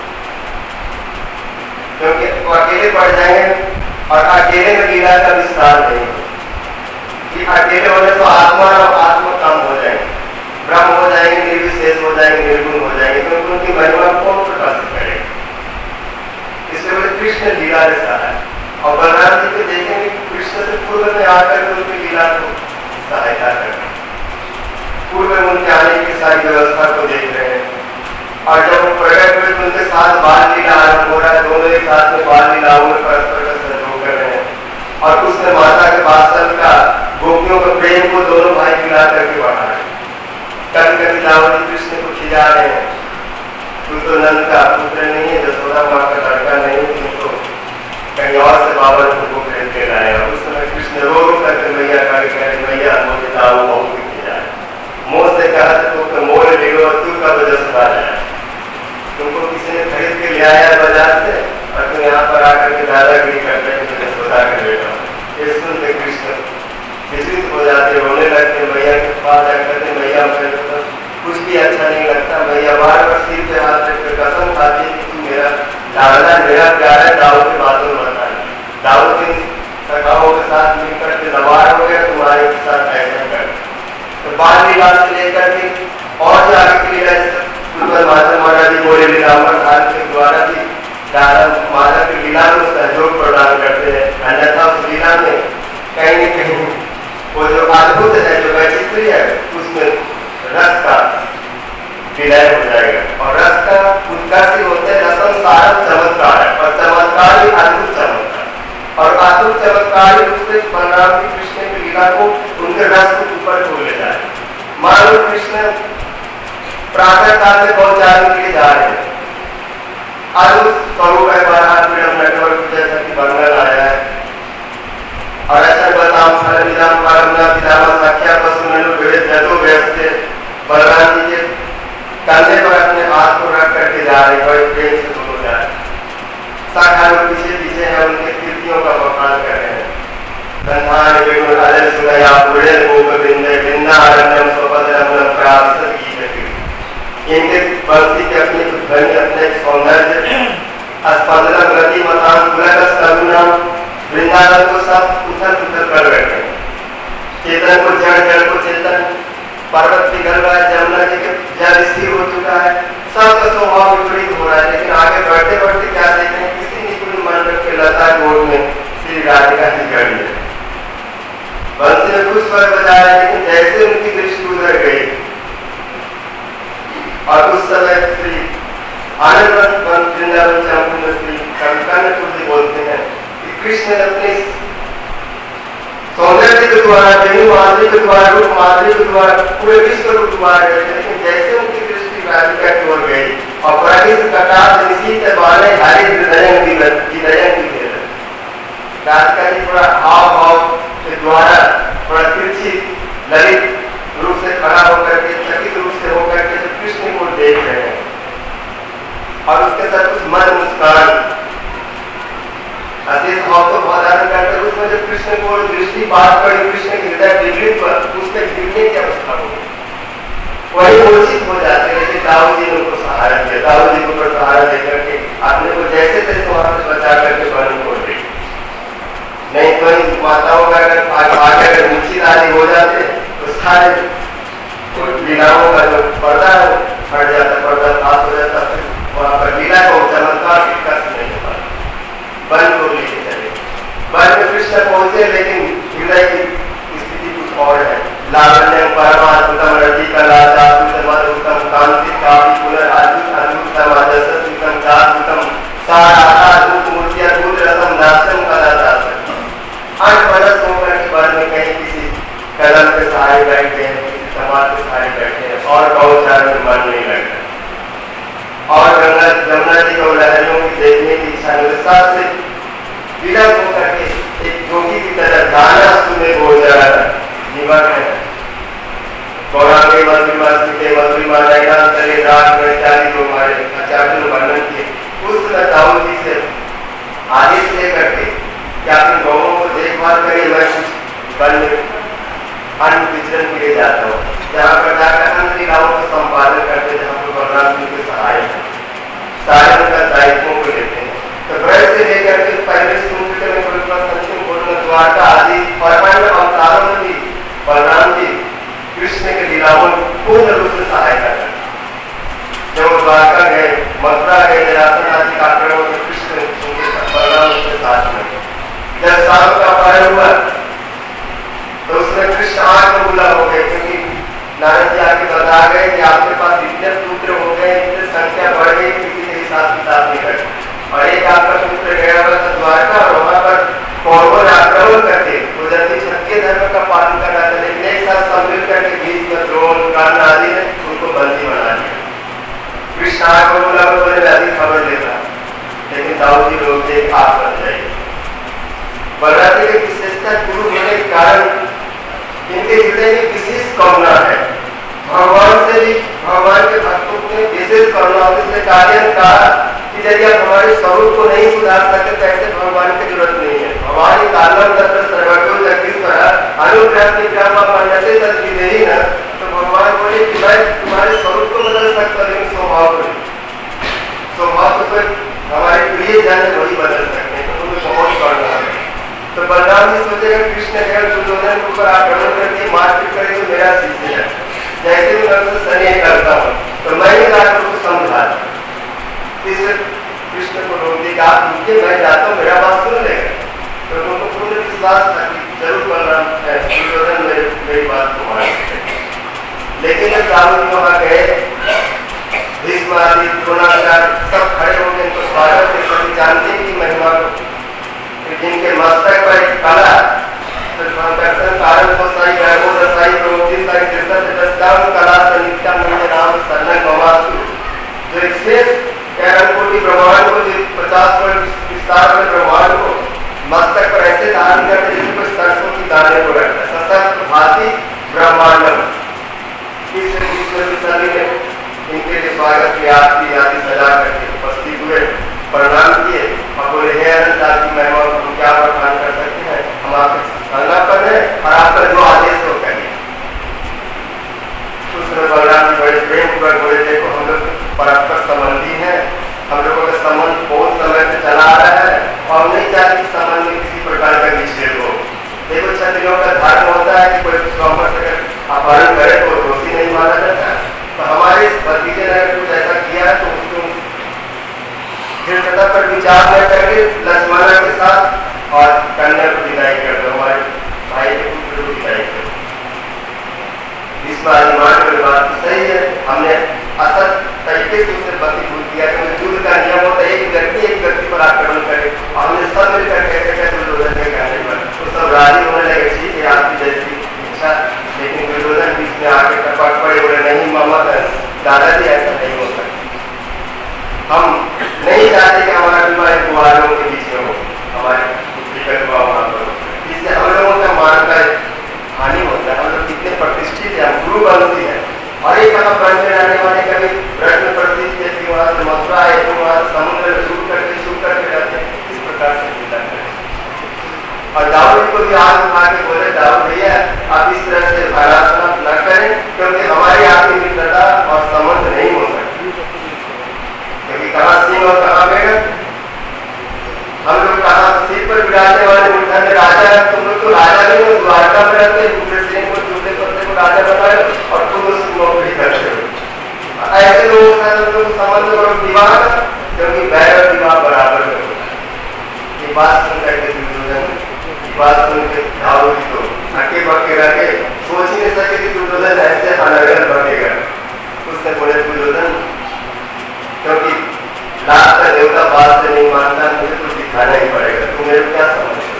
क्योंकि वो अकेले पड़ जाएंगे और अकेले में लीला का विस्तार नहीं हो कि अकेले होने तो आत्मा और आत्मा कम हो जाएंगे, ब्रह्म हो जाएंगे, निर्विशेष हो जाएंगे, निर्गुण हो जाएंगे, क्योंकि उनकी महिमा कौन प्रकाशित करेगा। इसलिए बोले कृष्ण लीला जैसा है। और बलराम जी को देखेंगे कृष्ण से पूर्व में आकर उनकी लीला को सहायता करना, पूर्व में उनके आने की सारी व्यवस्था को देख रहे हैं। और जब वो प्रकट हुए तो उनके साथ बाल लीला आरंभ हो रहा है, दोनों एक साथ में बाल लीलाओं में परस्पर का सहयोग कर रहे हैं। और उसने माता के वात्सल का गोपियों के प्रेम को दोनों भाई मिला करके बढ़ा रहे हैं। कभी कभी लावणी कृष्ण को खिला रहे हैं, तू तो नंद का पुत्र नहीं है, यशोदा माँ का लड़का नहीं है, तुमको कहीं और से बाबा तुमको खरीद के लाएगा। उस समय कृष्ण रो रो करके मैया का कह रहे मैया मुझे लाओ बहुत खिला है। मोह से कहा तो मोह लेगो तू का वजह से लाया, तुमको किसी ने खरीद के ले आया बाजार से और तुम यहाँ पर आकर के दादागिरी करते हैं तो यशोदा के बेटा। ये सुनते कृष्ण विचलित हो जाते, रोने लगते, मैया के पास जाकर मैया कुछ भी अच्छा नहीं लगता। मैया बार बार सिर पे हाथ रखकर कसम खाती है कि तू मेरा लाडला मेरा प्यारा दाऊ के बातों में मत आना, दाऊद की सखाओं के साथ मिलकर के सवार हो गया, तुम्हारे साथ ऐसा कर। तो बाल लीला से लेकर के और जो आगे की लीला कुलवर माता महाराज जी बोले लीलामर धार के द्वारा भी दादा माता की लीला में सहयोग प्रदान करते हैं। अन्यथा उस लीला में कहीं न कहीं वो जो अद्भुत है, जो वैचित्री है, उसमें रस का विलय हो जाएगा। और रस का उत्कर्ष होते हैं रसम सारम चमत्कार है, और चमत्कार भी अद्भुत चमत्कार, और अद्भुत चमत्कार रूप से बलराम की कृष्ण की लीला को उनके रस को ऊपर खोल ले जाए। मान लो कृष्ण प्रातः काल में पहुंचाने के लिए जा रहे हैं, अद्भुत स्वरूप है बारह पीड़म नेटवर्क जैसा कि वर्णन आया है। और ऐसा बताओ सरविदाम परमना पितामह सख्या पशु वेद जतो व्यस्त बलराम जी के कंधे पर अपने हाथ को रख करके जा रहे, बड़े प्रेम से दोनों जा रहे। शाखा लोग पीछे पीछे है, उनके कीर्तियों का बखान कर रहे हैं। संधान विगुण अजय सुदया पुरे गोविंद वृंदारण्यम स्वपदरम प्राप्त इनके बंसी के अपने ध्वनि, अपने सौंदर्य, स्पंदन गति मतान पुलक करुणा वृंदावन को सब उथल पुथल कर बैठे। चेतन को जड़, जड़ को चेतन, पर्वत पिघल रहा है, जमुना जी के जल स्थिर हो चुका है, सबका स्वभाव विपरीत हो रहा है। लेकिन आगे बढ़ते बढ़ते क्या देखते हैं, किसी निपुण मंडप के लता गोद में श्री राधिका जी खड़ी है, बंसी में कुछ स्वर बजा रहे, लेकिन जैसे उनकी दृष्टि उधर गई और उस समय श्री आनंद वृंदावन चंपुर श्री कर्ण बोलते हैं कि कृष्ण ने अपने सौंदर्य के द्वारा, वेणु माधुरी के द्वारा, रूप माधुरी के द्वारा पूरे विश्व को द्वारा गए। लेकिन जैसे उनकी दृष्टि राधिका की ओर गई और प्रकृति कटाक्ष निशीत बाले हरे हृदय की हृदय की राधिका जी पूरा हाव भाव के द्वारा थोड़ा तिरछी ललित रूप से खड़ा होकर के, चकित रूप से होकर के जो कृष्ण को देख रहे हैं, और उसके साथ उस मन मुस्कान अशेष भाव को धारण करते, उसमें जब कृष्ण को दृष्टि पास पड़ी, कृष्ण के हृदय विगलित पर उसके गिरने की अवस्था हो गई, वही मूर्छित हो जाते। लेकिन दाऊद जी ने उनको सहारा दिया, दाऊद जी को सहारा देकर के अपने को जैसे तैसे वहां से बचा करके वन को दे। नहीं तो इन माताओं का अगर आगे अगर मूर्छित आदि हो जाते तो सारे लीलाओं का जो पर्दा है फट जाता, पर्दा साफ हो जाता, फिर वहां पर लीला को चमत्कार की कष्ट नहीं हो पाता। वन को लेके चले, वन में कृष्ण पहुंचे, लेकिन हृदय की स्थिति कुछ और है। लावण्य परमात्म रति कला उत्तम कांति काव्य पुनर्द्भुत अद्भुतम अजसम जातम सारा रूप मूर्ति अद्भुत रसम दास्यम कला दास। आठ बरस होकर के वन में कहीं किसी कलम के सहारे बैठे हैं, किसी समाज के सहारे बैठे हैं, और गौचार में मन नहीं लगता, और गंगा जमुना जी को लहरियों की देखने की इच्छा निरसा से विलप होकर के एक जोगी की तरह गाना सुने गोचर निमग्न है। गौरांगे मधुरिमा स्थिते मधुरिमा नैना चले रात में इत्यादि जो हमारे आचार्यों ने वर्णन किए, उस समय दाऊद जी से आदेश लेकर के कि अपनी गौओं को देखभाल करिए, मैं कुछ वन में अन्न विचरण के लिए जाता हूँ, जहाँ पर जाकर अन्य लीलाओं का संपादन करते, जहाँ पर बलराम जी के सहायक है, सारे उनका दायित्वों को लेते हैं। तो ब्रज से लेकर के पहले सुंदर में संचिन पूर्ण द्वारका आदि और अन्य अवतारों में भी बलराम जी कृष्ण के लीलाओं पूर्ण रूप से सहायता करते। जब द्वारका गए, मथुरा गए, जरासन आदि का आक्रमण में कृष्ण बलराम के साथ में। जब शाम का पहर हुआ तो उसमें कृष्ण आंख में बुला हो गए, क्योंकि नारद जी आके बता गए कि आपके पास इतने पुत्र हो गए, इतने संख्या बढ़ गई, किसी के हिसाब किताब नहीं कर, और एक आपका पुत्र गया हुआ था द्वारका, और वहां पर कौरवों ने आक्रमण करके तो जल्दी क्षत्रिय धर्म का पालन कर रहा था, लेकिन एक साथ सब मिल करके बीच में द्रोण कर्ण आदि ने उनको बंदी बना दिया। कृष्ण आंख में बुला को बोले अधिक खबर देता, लेकिन दाऊद जी लोग थे आप बन जाइए। बलराम जी की विशेषता गुरु होने के कारण इनके हृदय में विशेष करुणा है, भगवान से भी भगवान के भक्तों में विशेष करुणा। इसलिए कार्य कहा कि यदि आप हमारे स्वरूप को नहीं सुधार सकते तो ऐसे भगवान की जरूरत नहीं है। भगवान इस आलम तत्व सर्वज्ञ जगदीश्वर अनुग्रह निग्रह पंडसे तद्विधि न, तो भगवान बोले कि मैं तुम्हारे स्वरूप को बदल सकता, लेकिन स्वभाव को स्वभाव को हमारे प्रिय जन वही बदल सकते हैं, तो तुम्हें बहुत करुणा है। दुर्योधन के ऊपर आक्रमण करके मारपीट करे तो मेरा शिष्य है, जैसे भी मैं उससे स्नेह करता हूँ तो मैं ही जाकर उसको समझा इसलिए कृष्ण को रोक दी आप रुकिए, मैं जाता हूँ, मेरा बात सुन लेगा। तो उनको पूर्ण विश्वास था कि जरूर बलराम दुर्योधन मेरे मेरी बात को मान सकते। लेकिन जब दाऊद वहां गए, भीष्म आदि द्रोणाचार्य सब खड़े हो गए, इनको स्वागत के सभी जानते की महिमा को, जिनके मस्तक पर एक कला दर्शन कारण को साई वैभव दसाई प्रवृत्ति साई कृष्ण से दस्ताव कला सनित्या मुझे नाम सन्नक ममासु, जो एक शेष ग्यारह कोटि ब्रह्मांड को, जो पचास वर्ष विस्तार में ब्रह्मांड को मस्तक पर ऐसे धारण करते जैसे कोई सरसों की दाने को रखता है, सशक्त भांति ब्रह्मांडम। इसलिए ईश्वर की सभी ने इनके लिए स्वागत की आरती आदि सजा करके उपस्थित हुए, प्रणाम किए और बोले हे अनंत की महिमा को हम क्या बखान कर सकते हैं, हम आपके संज्ञापन है और आपका जो आदेश हो करिए। उस समय बलराम जी बड़े प्रेम पूर्वक बोले देखो हम लोग परस्पर संबंधी हैं, हम लोगों का संबंध बहुत समय से चला आ रहा है और नहीं चाहते कि संबंध में किसी प्रकार का विच्छेद हो। देखो क्षत्रियों का धर्म होता है कि कोई स्वयं से अपहरण करे तो दोषी नहीं माना जाता है, तो हमारे भतीजे ने कुछ ऐसा किया है तो उसको दृढ़ता पर विचार न करके लक्ष्मण के साथ और कन्या को विदाई कर दो, हमारे भाई के पुत्र को विदाई कर दो। भीष्म आदि मान कर बात तो सही है, हमने असत तरीके से उसे बसीभूत किया क्योंकि युद्ध का नियम होता है एक व्यक्ति एक व्यक्ति पर आक्रमण करे और हमने सब मिलकर कैसे कैसे दुर्योधन के कहने पर तो सब राजी होने लगे ठीक है आपकी जैसी इच्छा। लेकिन दुर्योधन बीच में आके टपक पड़े, बोले नहीं मामा दादाजी ऐसा नहीं हो सकता, हम नहीं चाहते कि हमारा विवाह कुआरों के बीच में हो, हमारे विकल्प वहां पर, इससे हम लोगों का मान का हानि होता है। हम लोग कितने प्रतिष्ठित है, गुरु वंशी है और एक कहा बन में रहने वाले कभी ब्रज में प्रसिद्ध थे कि वहां से मथुरा है तो वहां समुद्र में छूट करके छूट करके रहते हैं, इस प्रकार से पूजा करें। और दाऊद को भी आग उठा के बोले दाऊद भैया आप इस तरह से आराधना न करें क्योंकि हमारी आपकी मित्रता और संबंध नहीं हो सकती, क्योंकि कहाँ सिंह और कहाँ बेड़ा, हम लोग कहाँ सिर पर विराजने वाले उठने राजा है, तुम लोग तो राजा नहीं हो, द्वारका में रहते दूसरे सिंह को दूसरे पत्ते को राजा बनाए और तुम उस नौकरी करते हो। ऐसे लोगों के साथ लोग संबंध और विवाह क्योंकि वैर और विवाह बराबर में होता है। ये बात सुन करके दुर्योधन बात सुन के दाऊद तो हके बके रह के सोच ही नहीं सके कि दुर्योधन ऐसे अनर्गल बनेगा। उसने बोले दुर्योधन क्योंकि लाख का देवता बात से नहीं मानता, मुझे तो दिखाना ही पड़ेगा, तुम मेरे क्या समझो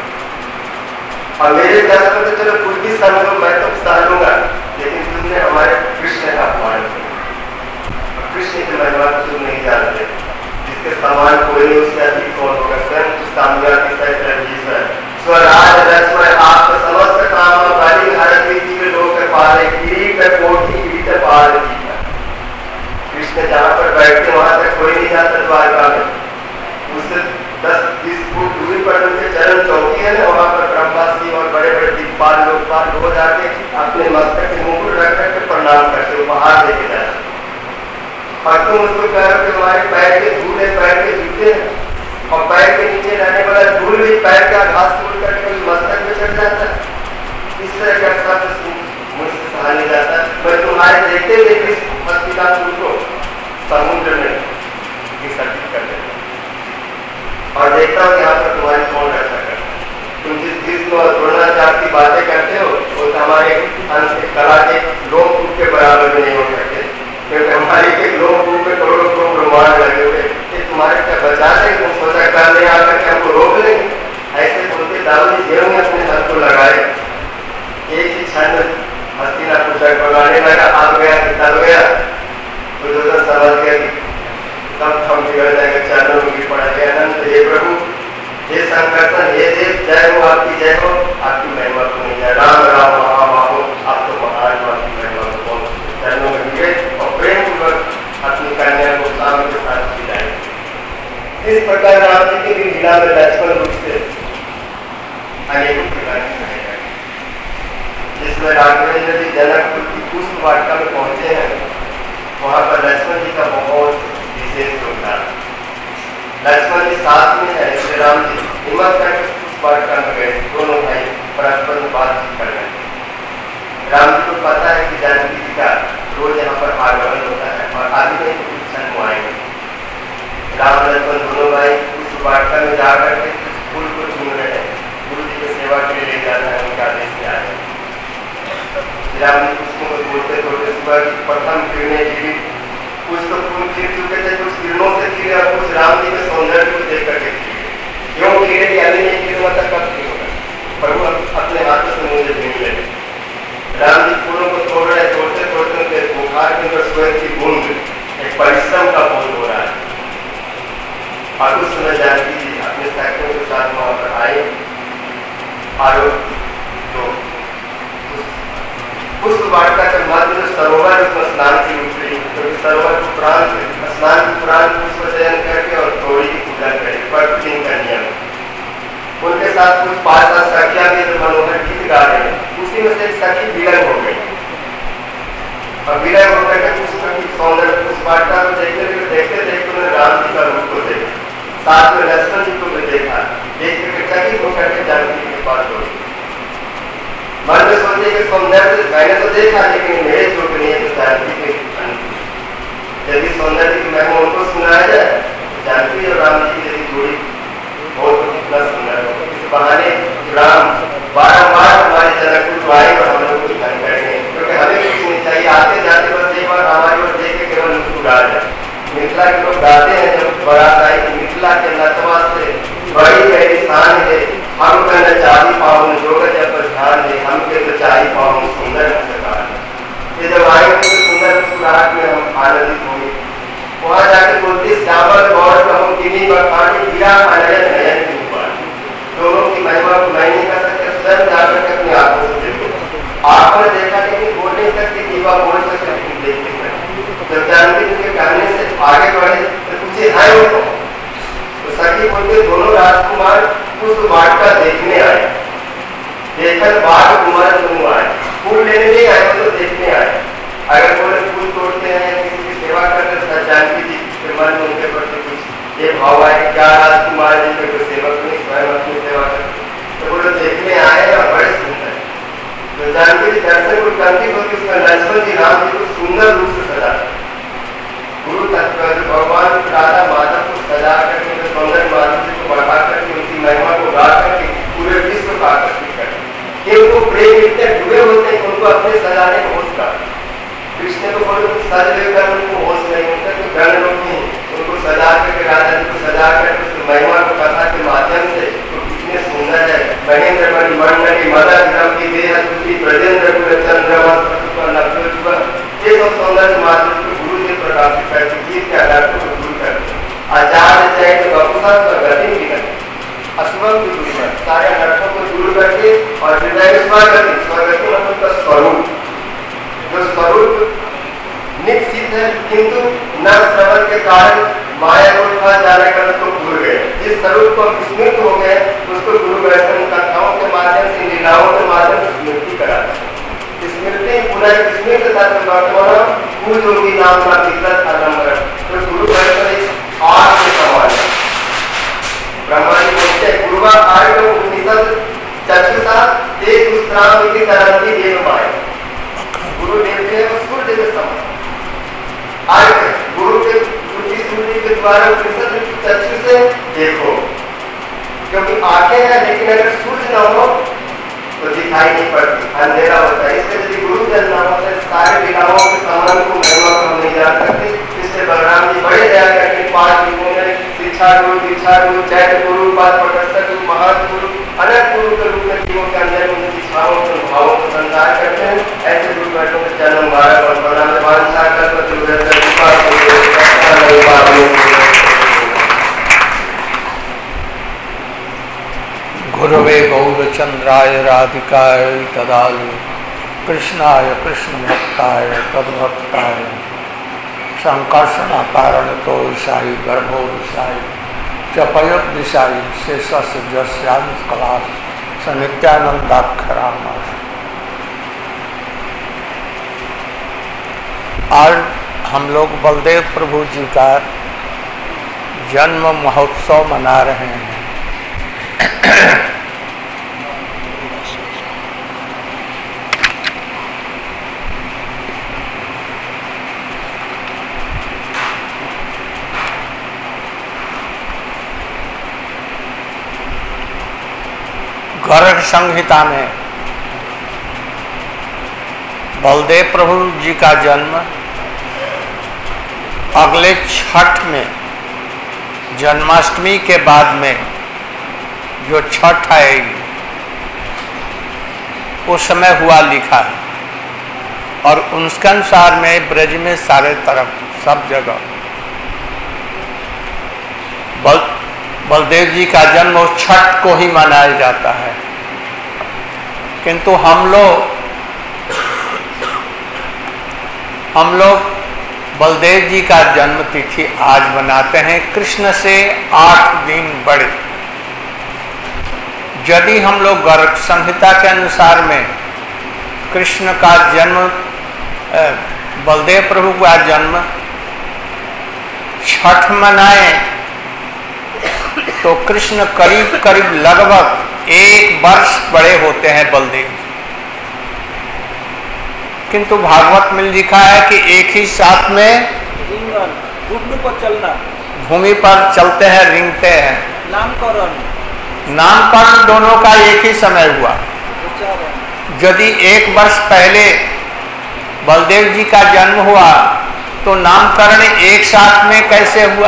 और मेरे क्या समझो, चलो कुछ भी समझो मैं तो सह लूंगा, लेकिन तुमने हमारे कृष्ण का अपमान किया। कृष्ण की महिमा तुम नहीं जानते, जिसके समान कोई नहीं उससे अधिक कौन होगा, स्वयं सामने की सहित रंजीत है स्वराज लक्ष्मण आप समस्त काम बलि हर जीव लोक पाले किरीट कोटि किरीट पाल जीता। कृष्ण जहाँ पर बैठते वहां तक कोई नहीं जाता द्वारका में, उससे दस बीस फुट दूरी पर उनके चरण चौकी है ना, वहां पर ब्रह्मासी और बड़े बड़े दिक्पाल लोकपाल रोज आके अपने मस्तक के मुकुट रख करके प्रणाम करते उपहार लेके जाते और तुम उसको कह रहे हो हमारे पैर के धूल पैर के जूते और पैर के नीचे रहने वाला धूल भी पैर का घास तोड़ करके मस्तक में चढ़ जाता है। इस तरह का शब्द मुझसे सहा नहीं जाता, मैं तुम्हारे देखते देखते हस्तिनापुर को समुद्र में विसर्जित कर देता और देखता हूँ यहाँ पर तुम्हारी कौन रक्षा करता है। तुम जिस भीष्म और द्रोणाचार्य की बातें करते हो वो तो हमारे अंत कला के लोक रूप के बराबर में नहीं हो सकते, क्योंकि हमारे के लोक रूप में करोड़ों करोड़ ब्रह्मांड लगे हुए, तुम्हारे क्या बचा ले, तुम सोचा कर ले आकर के हमको रोक ले। ऐसे बोलते दाऊद जी जेल में अपने हाथ को लगाए, एक ही क्षण हस्तिनापुर तक भगाने लगा, आ गया निकल गया तो जो समझ गया कि सब हम बिगड़ जाएंगे, चरणों में गिर पड़ेंगे। अनंत हे प्रभु हे संकर्षण हे देव जय हो आपकी जय हो, आपकी महिमा को नहीं जाए, राम राम महाबाहो आप तो महान, आपकी महिमा को चरणों में गिरे और प्रेम पूर्वक अपनी कन्या को स्वामी के साथ विदाई। इस प्रकार राम जी की भी लीला में लक्ष्मण रूप से अनेकों प्रकार की कहानी है, जिसमें राघवेंद्र जी जनकपुर की पुष्प वाटिका में पहुंचे हैं, वहां पर लक्ष्मण जी का बहुत विशेष योगदान। लक्ष्मण जी साथ में है, इसलिए राम जी हिम्मत करके पुष्प वाटिका में गए, दोनों भाई परस्पर में बातचीत कर रहे थे। राम जी को पता है कि जानकी जी का रोज यहाँ पर आगमन होता है और आदि नहीं तो कुछ क्षण को आएंगे। राम लक्ष्मण दोनों भाई उस वाटिका में जाकर के फूल को चुन रहे हैं, गुरु जी की सेवा के लिए ले जाना है, उनका आदेश से आ रहे हैं। राम जी पुष्पों को तोड़ते तोड़ते सुबह की प्रथम किरणें गिरी, कुछ तो फूल खिल चुके थे, कुछ किरणों से खिले और कुछ राम जी के सौंदर्य को देख करके खिले। क्यों खिले कि अभी नहीं खिले मतलब कब खिले होगा, प्रभु अपने हाथों से मुझे भीड़ लगे। राम जी फूलों को तोड़ रहे, तोड़ते तोड़ते उनके बुखार के अंदर स्वेद की बूंद, एक परिश्रम का बोध हो रहा है। और उस समय जानकी जी अपने साथियों के साथ वहां पर आए और जो उस वाटिका के मध्य जो सरोवर उसमें स्नान की उतरी, क्योंकि सरोवर उपरांत स्नान के उपरांत पुष्प चयन करके और थोड़ी की पूजा करे, प्रतिदिन का नियम। उनके साथ कुछ पांच सात सखियां भी जो मनोहर गीत गा रहे हैं, उसी में से एक सखी विलय हो गई और विलय होकर के पुष्प की सौंदर्य उस वाटिका को देखते हुए देखते देखते उन्होंने राम जी का रूप को देखा, साथ में लक्ष्मण जी को भी देखा, देख करके चकित होकर के जानकी के पास हो मन में सोचे कि सौंदर्य मैंने तो देखा लेकिन मेरे जो नहीं है तो जानकी के यदि सौंदर्य की महिमा उनको सुनाया जाए, जानकी और राम जी की यदि जोड़ी बहुत कितना सुंदर होगा। इस बहाने राम बारम्बार हमारे जनकपुर को आए और हम लोग को दिखाई करेंगे, क्योंकि हमें कुछ नहीं चाहिए, आते जाते बस एक बार हमारी ओर देख के केवल उसको गा जाए। मिथिला के लोग गाते हैं जब बारात आई कि मिथिला के नचवा से बड़ी गहरी शान है, हम का न चाही पावन जोग जब पर ध्यान है, हम के तो चाही पावन सुंदर सरकार। ये जब आएंगे तो सुंदर मुस्कुराहट में हम आनंदित होंगे। वहां जाकर बोलती श्यामल गौर कहूँ किन्हीं बखानी हीरा अनयन नयन की उपाय, दोनों की महिमा को मैं नहीं कर सकते, स्वयं जाकर के अपनी आंखों से देखो। आपने देखा लेकिन बोल नहीं सकती, दीवा बोल सकते लेकिन देख नहीं सकते। जब जानकी जी के कहने से आगे बढ़े तो पूछे है उनको, तो सखी बोलते दोनों राजकुमार उस वाटिका देखने आए, देखकर बाघ कुमार दोनों आए, फूल लेने नहीं आए तो देखने आए। अगर बोले फूल तोड़ते हैं किसी की सेवा करते हैं, जानकी जी के मन में उनके प्रति कुछ ये भाव आए क्या राजकुमार जी के कोई सेवक नहीं स्वयं अपनी सेवा करते, तो बोले देखने आए और बड़े सुंदर। तो जानकी जी दर्शन को करती होती उसका लक्ष्मण जी राम जी को सुंदर रूप से सजा, गुरु तत्व भगवान राधा माधव को सजा करके सौंदर्य माधव को बढ़ा करके उनकी महिमा को गा करके पूरे विश्व को आकर्षित करते। ये उनको प्रेम इतने डूबे होते हैं उनको अपने सजाने को होश का, कृष्ण को बोले सज लेकर उनको होश नहीं होता, तो गण लोग ही उनको सजा करके राधा जी को सजा करके उसकी महिमा को कथा के माध्यम से तो कितने सुंदर है। महेंद्र मणि मंडली मदर ग्रह की देह तुलसी ब्रजेंद्र कुल चंद्रमा नक्षत्र, ये सब सौंदर्य माध्यम को गुरु जी प्रकाशित करके गीत के आधार को दूर करते। आचार्य चैत बपुसा गति की करते, अशुभम की दूर कर सारे नरकों को दूर करके और हृदय स्वगति, स्वगति मतलब का स्वरूप, जो स्वरूप निश्चित है किंतु न श्रवण के कारण माया को खा जाने का उसको भूल गए। जिस स्वरूप को विस्मृत हो गए उसको गुरु वैष्णव कथाओं के माध्यम से लीलाओं के माध्यम से स्मृति कराते हैं। स्मृति पुनः स्मृत तत्व वर्तमान पूजोगी नाम का विकल्प आरंभ, तो गुरु वैष्णव आग के समान है। ब्रह्मा जी बोलते हैं गुरुवा आर्य उपनिषद चक्षुषा एक उत्तराम की तरह की देव माया, गुरु देवते हैं वो सूर्य के समान। आज गुरु के बुद्धि सूर्य के द्वारा उपनिषद की चक्षु से देखो, क्योंकि आंखें हैं लेकिन अगर सूर्य न हो तो दिखाई नहीं पड़ती, अंधेरा होता है। इसलिए यदि गुरु जल न होता है सारे लीलाओं के समान को महिमा को हम नहीं जान सकते। इसलिए बलराम जी बड़े दया करके पांच युगों में शिक्षा गुरु, दीक्षा गुरु, चैत गुरु, पाद प्रकर्षक गुरु, महत गुरु, अनंत गुरु के रूप में जीवों के अंदर उन शिक्षाओं के भावों को संचार करते हैं। ऐसे गुरु बैठों के जन्म बारह और बलराम वांछा कर गुरवे गौरचंद्राय राधिकाय तदालु कृष्णाय कृष्ण भक्ताय तद्भक्ताय संकर्षण कारण तो ईशाई गर्भो ईशाई चपयोत दिशाई शेष जस्यान कलाश स नित्यानंदाक्षराम। आज हम लोग बलदेव प्रभु जी का जन्म महोत्सव मना रहे हैं। गर्ग संहिता में बलदेव प्रभु जी का जन्म अगले छठ में जन्माष्टमी के बाद में जो छठ आएगी उस समय हुआ लिखा है। और उसके अनुसार में ब्रज में सारे तरफ सब जगह बल बलदेव जी का जन्म उस छठ को ही मनाया जाता है। किंतु हम लोग हम लोग बलदेव जी का जन्म तिथि आज मनाते हैं कृष्ण से आठ दिन बड़े। यदि हम लोग गर्ग संहिता के अनुसार में कृष्ण का जन्म बलदेव प्रभु का जन्म छठ मनाए तो कृष्ण करीब करीब लगभग एक वर्ष बड़े होते हैं बलदेव। किंतु भागवत में लिखा है कि एक ही साथ में घुटनों पर चलना, भूमि पर चलते हैं, रिंगते हैं। नामकरण नामकरण दोनों का एक ही समय हुआ। यदि एक वर्ष पहले बलदेव जी का जन्म हुआ तो नामकरण एक साथ में कैसे हुआ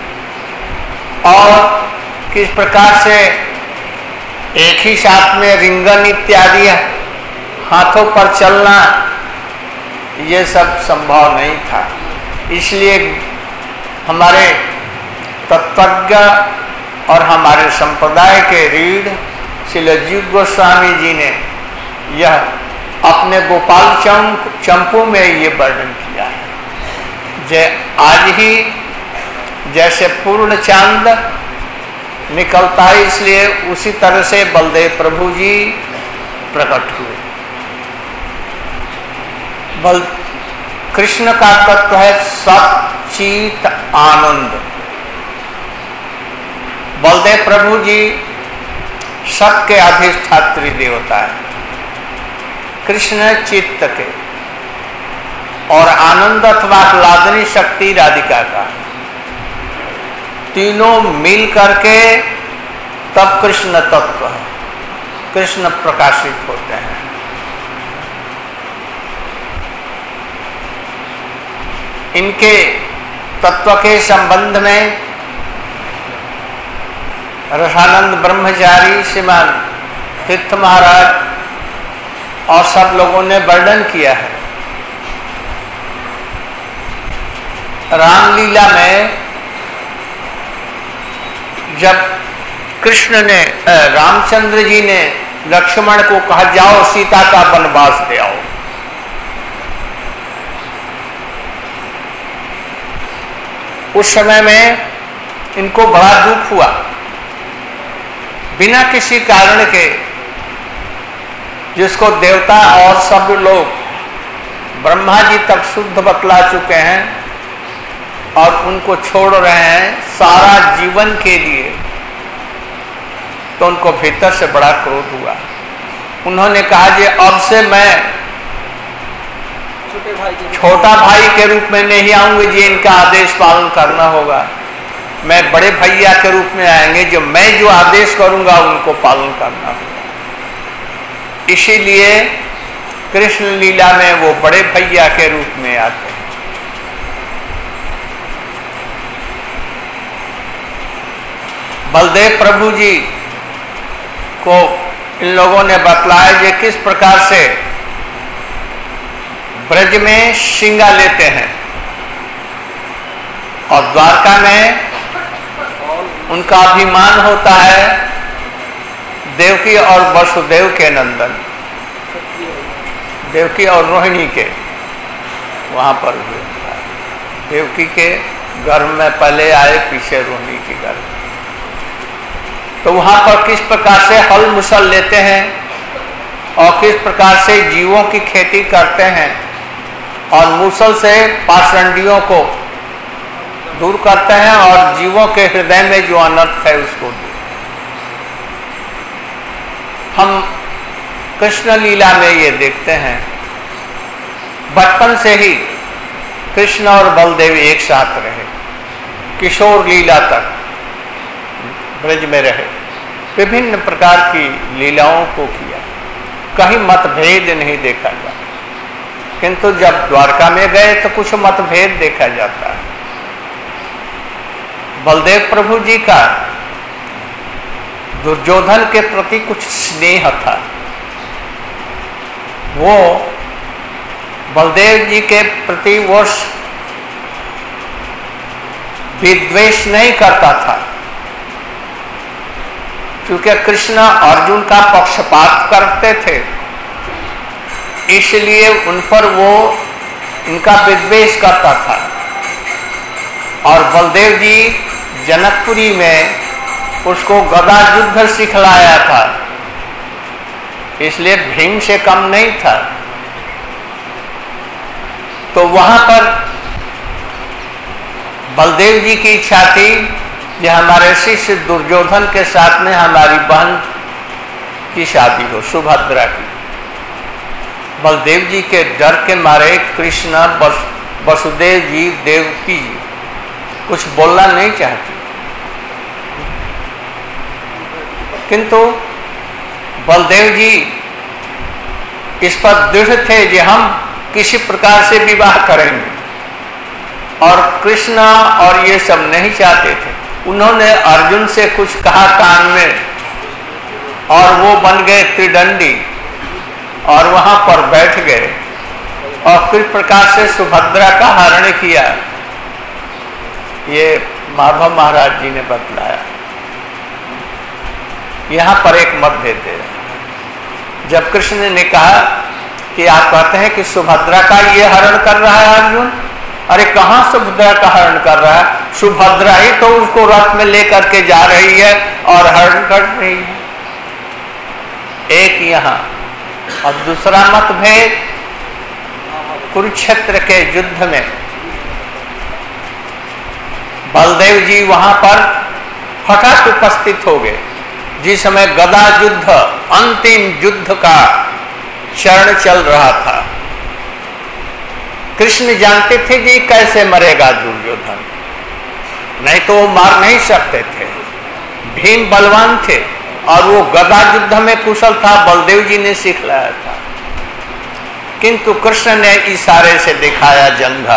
और किस प्रकार से एक ही साथ में रिंगन इत्यादि हाथों पर चलना, ये सब संभव नहीं था। इसलिए हमारे तत्वज्ञ और हमारे संप्रदाय के रीढ़ श्री जीव गोस्वामी जी ने यह अपने गोपाल चंप चंपू में ये वर्णन किया है। जे आज ही जैसे पूर्ण चांद निकलता है, इसलिए उसी तरह से बलदेव प्रभु जी प्रकट हुए। बल कृष्ण का तत्व है सच्चित आनंद। बलदेव प्रभु जी सत के अधिष्ठात्री देवता है, कृष्ण चित्त के, और आनंद अथवा आह्लादनी शक्ति राधिका का। तीनों मिल करके तब कृष्ण तत्व है, कृष्ण प्रकाशित होते हैं। इनके तत्व के संबंध में रसानंद ब्रह्मचारी श्रीमान तीर्थ महाराज और सब लोगों ने वर्णन किया है। रामलीला में जब कृष्ण ने रामचंद्र जी ने लक्ष्मण को कहा जाओ सीता का वनवास ले आओ, उस समय में इनको बड़ा दुख हुआ। बिना किसी कारण के, जिसको देवता और सब लोग ब्रह्मा जी तक शुद्ध बतला चुके हैं और उनको छोड़ रहे हैं सारा जीवन के लिए, तो उनको भीतर से बड़ा क्रोध हुआ। उन्होंने कहा कि अब से मैं छोटे भाई के छोटा भाई के रूप में नहीं आऊंगी, जी इनका आदेश पालन करना होगा। मैं बड़े भैया के रूप में आएंगे, जो मैं जो आदेश करूंगा उनको पालन करना होगा। इसीलिए कृष्ण लीला में वो बड़े भैया के रूप में आते हैं। बलदेव प्रभु जी को इन लोगों ने बतलाया कि किस प्रकार से ब्रज में शिंगा लेते हैं और द्वारका में उनका अभिमान होता है देवकी और वसुदेव के नंदन, देवकी और रोहिणी के वहां पर हुए। देवकी के गर्भ में पहले आए, पीछे रोहिणी के गर्भ। तो वहां पर किस प्रकार से हल मुसल लेते हैं और किस प्रकार से जीवों की खेती करते हैं और मुसल से पाषंडियों को दूर करते हैं और जीवों के हृदय में जो अनर्थ है उसको दूर। हम कृष्ण लीला में ये देखते हैं, बचपन से ही कृष्ण और बलदेव एक साथ रहे, किशोर लीला तक ब्रज में रहे। विभिन्न प्रकार की लीलाओं को किया, कहीं मतभेद नहीं देखा गया। किंतु जब द्वारका में गए तो कुछ मतभेद देखा जाता है। बलदेव प्रभु जी का दुर्योधन के प्रति कुछ स्नेह था। वो बलदेव जी के प्रति वो विद्वेष नहीं करता था, क्योंकि कृष्ण अर्जुन का पक्षपात करते थे, इसलिए उन पर वो इनका विद्वेष करता था। और बलदेव जी जनकपुरी में उसको गदा युद्ध सिखलाया था, इसलिए भीम से कम नहीं था। तो वहां पर बलदेव जी की इच्छा थी कि हमारे शिष्य दुर्योधन के साथ में हमारी बहन की शादी हो, सुभद्रा की। बलदेव जी के डर के मारे कृष्ण वसुदेव जी देवकी जी कुछ बोलना नहीं चाहती, किंतु बलदेव जी इस पर दृढ़ थे कि हम किसी प्रकार से विवाह करेंगे, और कृष्ण और ये सब नहीं चाहते थे। उन्होंने अर्जुन से कुछ कहा कान में, और वो बन गए त्रिदंडी और वहां पर बैठ गए, और किस प्रकार से सुभद्रा का हरण किया ये माधव महाराज जी ने बतलाया। यहां पर एक मतभेद दे रहे। जब कृष्ण ने कहा कि आप कहते हैं कि सुभद्रा का ये हरण कर रहा है अर्जुन, अरे कहां सुभद्रा का हरण कर रहा है? सुभद्रा ही तो उसको रथ में लेकर के जा रही है और हरण कर रही है। एक यहां, और दूसरा मतभेद कुरुक्षेत्र के युद्ध में बलदेव जी वहां पर हठात उपस्थित हो गए, जिस समय गदा युद्ध, अंतिम युद्ध का चरण चल रहा था। कृष्ण जानते थे कि कैसे मरेगा दुर्योधन, नहीं तो वो मार नहीं सकते थे। भीम बलवान थे और वो गदा युद्ध में कुशल था, बलदेव जी ने सिखलाया था। किंतु कृष्ण ने इशारे से दिखाया जंघा,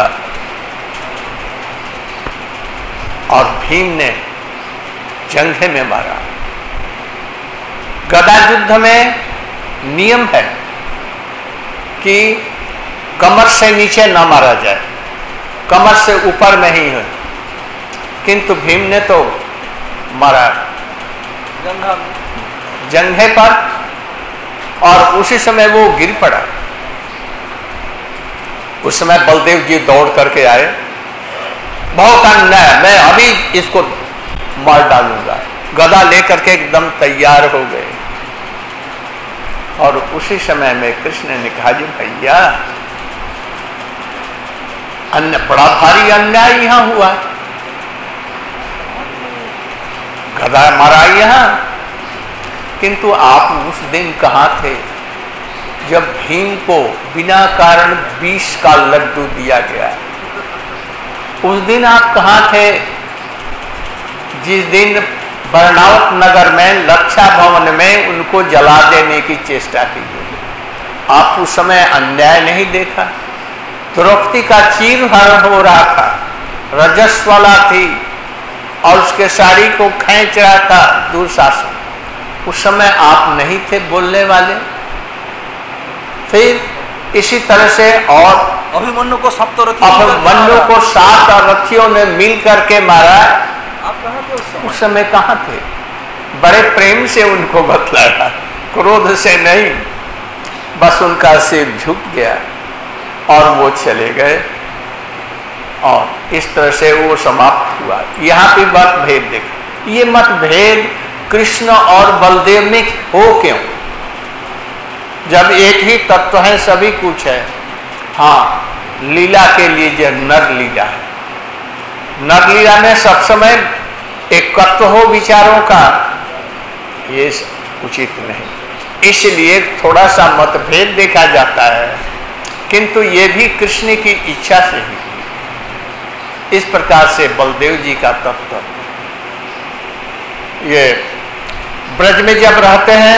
और भीम ने जंघे में मारा। गदा युद्ध में नियम है कि कमर से नीचे न मारा जाए, कमर से ऊपर में ही है, किंतु भीम ने तो मारा जंघे पर, और उसी समय वो गिर पड़ा। उस समय बलदेव जी दौड़ करके आए, बहुत अन्याय, मैं अभी इसको मार डालूंगा, गदा लेकर के एकदम तैयार हो गए। और उसी समय में कृष्ण ने कहा, जी भैया अन्य बड़ा भारी अन्याय यहां हुआ, गदा मारा यहां, किंतु आप उस दिन कहां थे जब भीम को बिना कारण विष का लड्डू दिया गया? उस दिन आप कहां थे जिस दिन बरनावत नगर में लक्षा भवन में उनको जला देने की चेष्टा की गई? आप उस समय अन्याय नहीं देखा? द्रौपदी का चीरहरण हो रहा था, रजस्वला थी और उसके साड़ी को खींच रहा था दुशासन, उस समय आप नहीं थे बोलने वाले? फिर इसी तरह से और अभिमन्यु को सप्तरथी अभिमन्यु को सात रथियों ने मिल करके मारा। आप कहाँ थे उस समय? उस समय कहाँ थे? बड़े प्रेम से उनको बतलाया, क्रोध से नहीं, बस उनका सिर झुक गया और वो चले गए, और इस तरह से वो समाप्त हुआ। यहाँ भी मतभेद देखो, ये मतभेद कृष्ण और बलदेव में हो क्यों? जब एक ही तत्व है, सभी कुछ है। हाँ, लीला के लिए जो नर लीला है, नर लीला में सब समय एकत्व हो विचारों का, ये उचित नहीं, इसलिए थोड़ा सा मतभेद देखा जाता है, किंतु ये भी कृष्ण की इच्छा से ही। इस प्रकार से बलदेव जी का तत्व, ये ब्रज में जब रहते हैं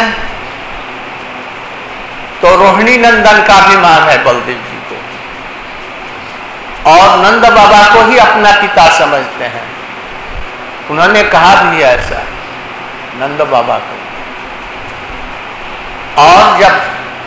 तो रोहिणी नंदन का अभिमान है बलदेव जी को, और नंद बाबा को ही अपना पिता समझते हैं। उन्होंने कहा भी है ऐसा नंद बाबा को। और जब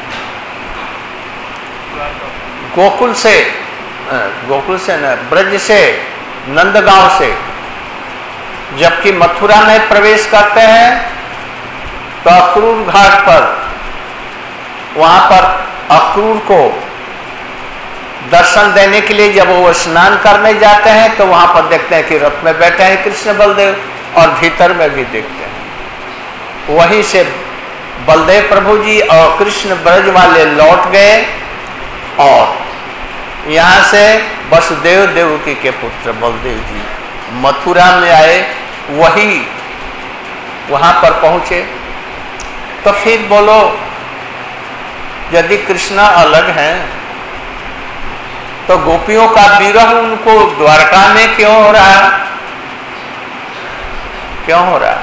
गोकुल से गोकुल से न ब्रज से नंदगांव से जबकि मथुरा में प्रवेश करते हैं तो अक्रूर घाट पर, वहां पर अक्रूर को दर्शन देने के लिए जब वो स्नान करने जाते हैं तो वहां पर देखते हैं कि रथ में बैठे हैं कृष्ण बलदेव, और भीतर में भी देखते हैं। वहीं से बलदेव प्रभु जी और कृष्ण ब्रज वाले लौट गए और यहां से वसुदेव देवकी के पुत्र बलदेव जी मथुरा में आए, वही वहां पर पहुंचे। तो फिर बोलो, यदि कृष्णा अलग हैं तो गोपियों का विरह उनको द्वारका में क्यों हो रहा, क्यों हो रहा?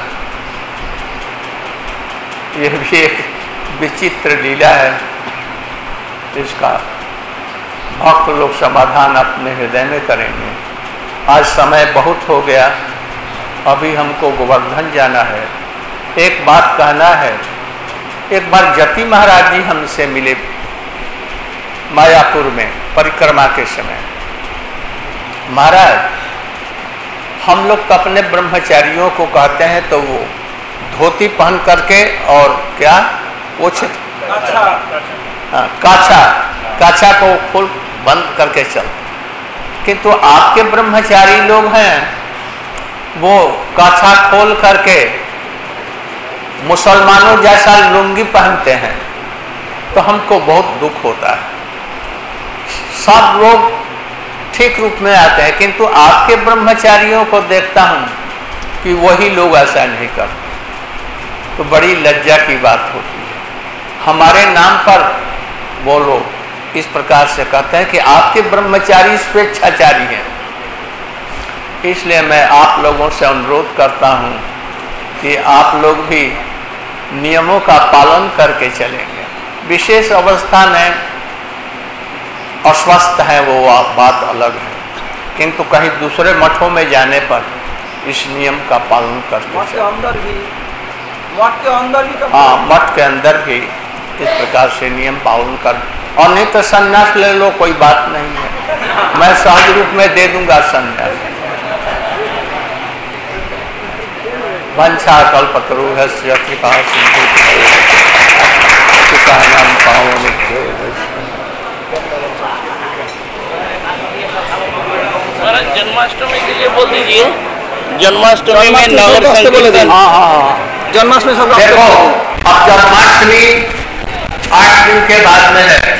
यह भी एक विचित्र लीला है। इसका भक्त लोग समाधान अपने हृदय में करेंगे। आज समय बहुत हो गया, अभी हमको गोवर्धन जाना है। एक बात कहना है, एक बार जति महाराज जी हमसे मिले मायापुर में परिक्रमा के समय। महाराज, हम लोग तो अपने ब्रह्मचारियों को कहते हैं तो वो धोती पहन करके और क्या वो काछा काछा काछा को खोल बंद करके चलते, किंतु तो आपके ब्रह्मचारी लोग हैं वो काछा खोल करके मुसलमानों जैसा लुंगी पहनते हैं। तो हमको बहुत दुख होता है। सब लोग ठीक रूप में आते हैं, किंतु आपके ब्रह्मचारियों को देखता हूं कि वही लोग ऐसा नहीं करते, तो बड़ी लज्जा की बात होती है। हमारे नाम पर वो लोग इस प्रकार से कहते हैं कि आपके ब्रह्मचारी स्वेच्छाचारी हैं। इसलिए मैं आप लोगों से अनुरोध करता हूं कि आप लोग भी नियमों का पालन करके चलेंगे। विशेष अवस्था में अस्वस्थ है वो बात अलग है, किंतु कहीं दूसरे मठों में जाने पर इस नियम का पालन करके मठ के अंदर भी मठ के अंदर भी हाँ मठ के अंदर भी इस प्रकार से नियम पालन कर, और नहीं तो संन्यास ले लो, कोई बात नहीं है, मैं सहज रूप में दे दूंगा संन्यास। वंशा कल्पतरुभ्यश्च कृपा सिंधु नाम पावन। जन्माष्टमी के लिए बोल दीजिए। जन्माष्टमी में नगर संकीर्तन। हाँ हाँ हाँ जन्माष्टमी सब देखो, अब जन्माष्टमी आठ दिन के बाद में है।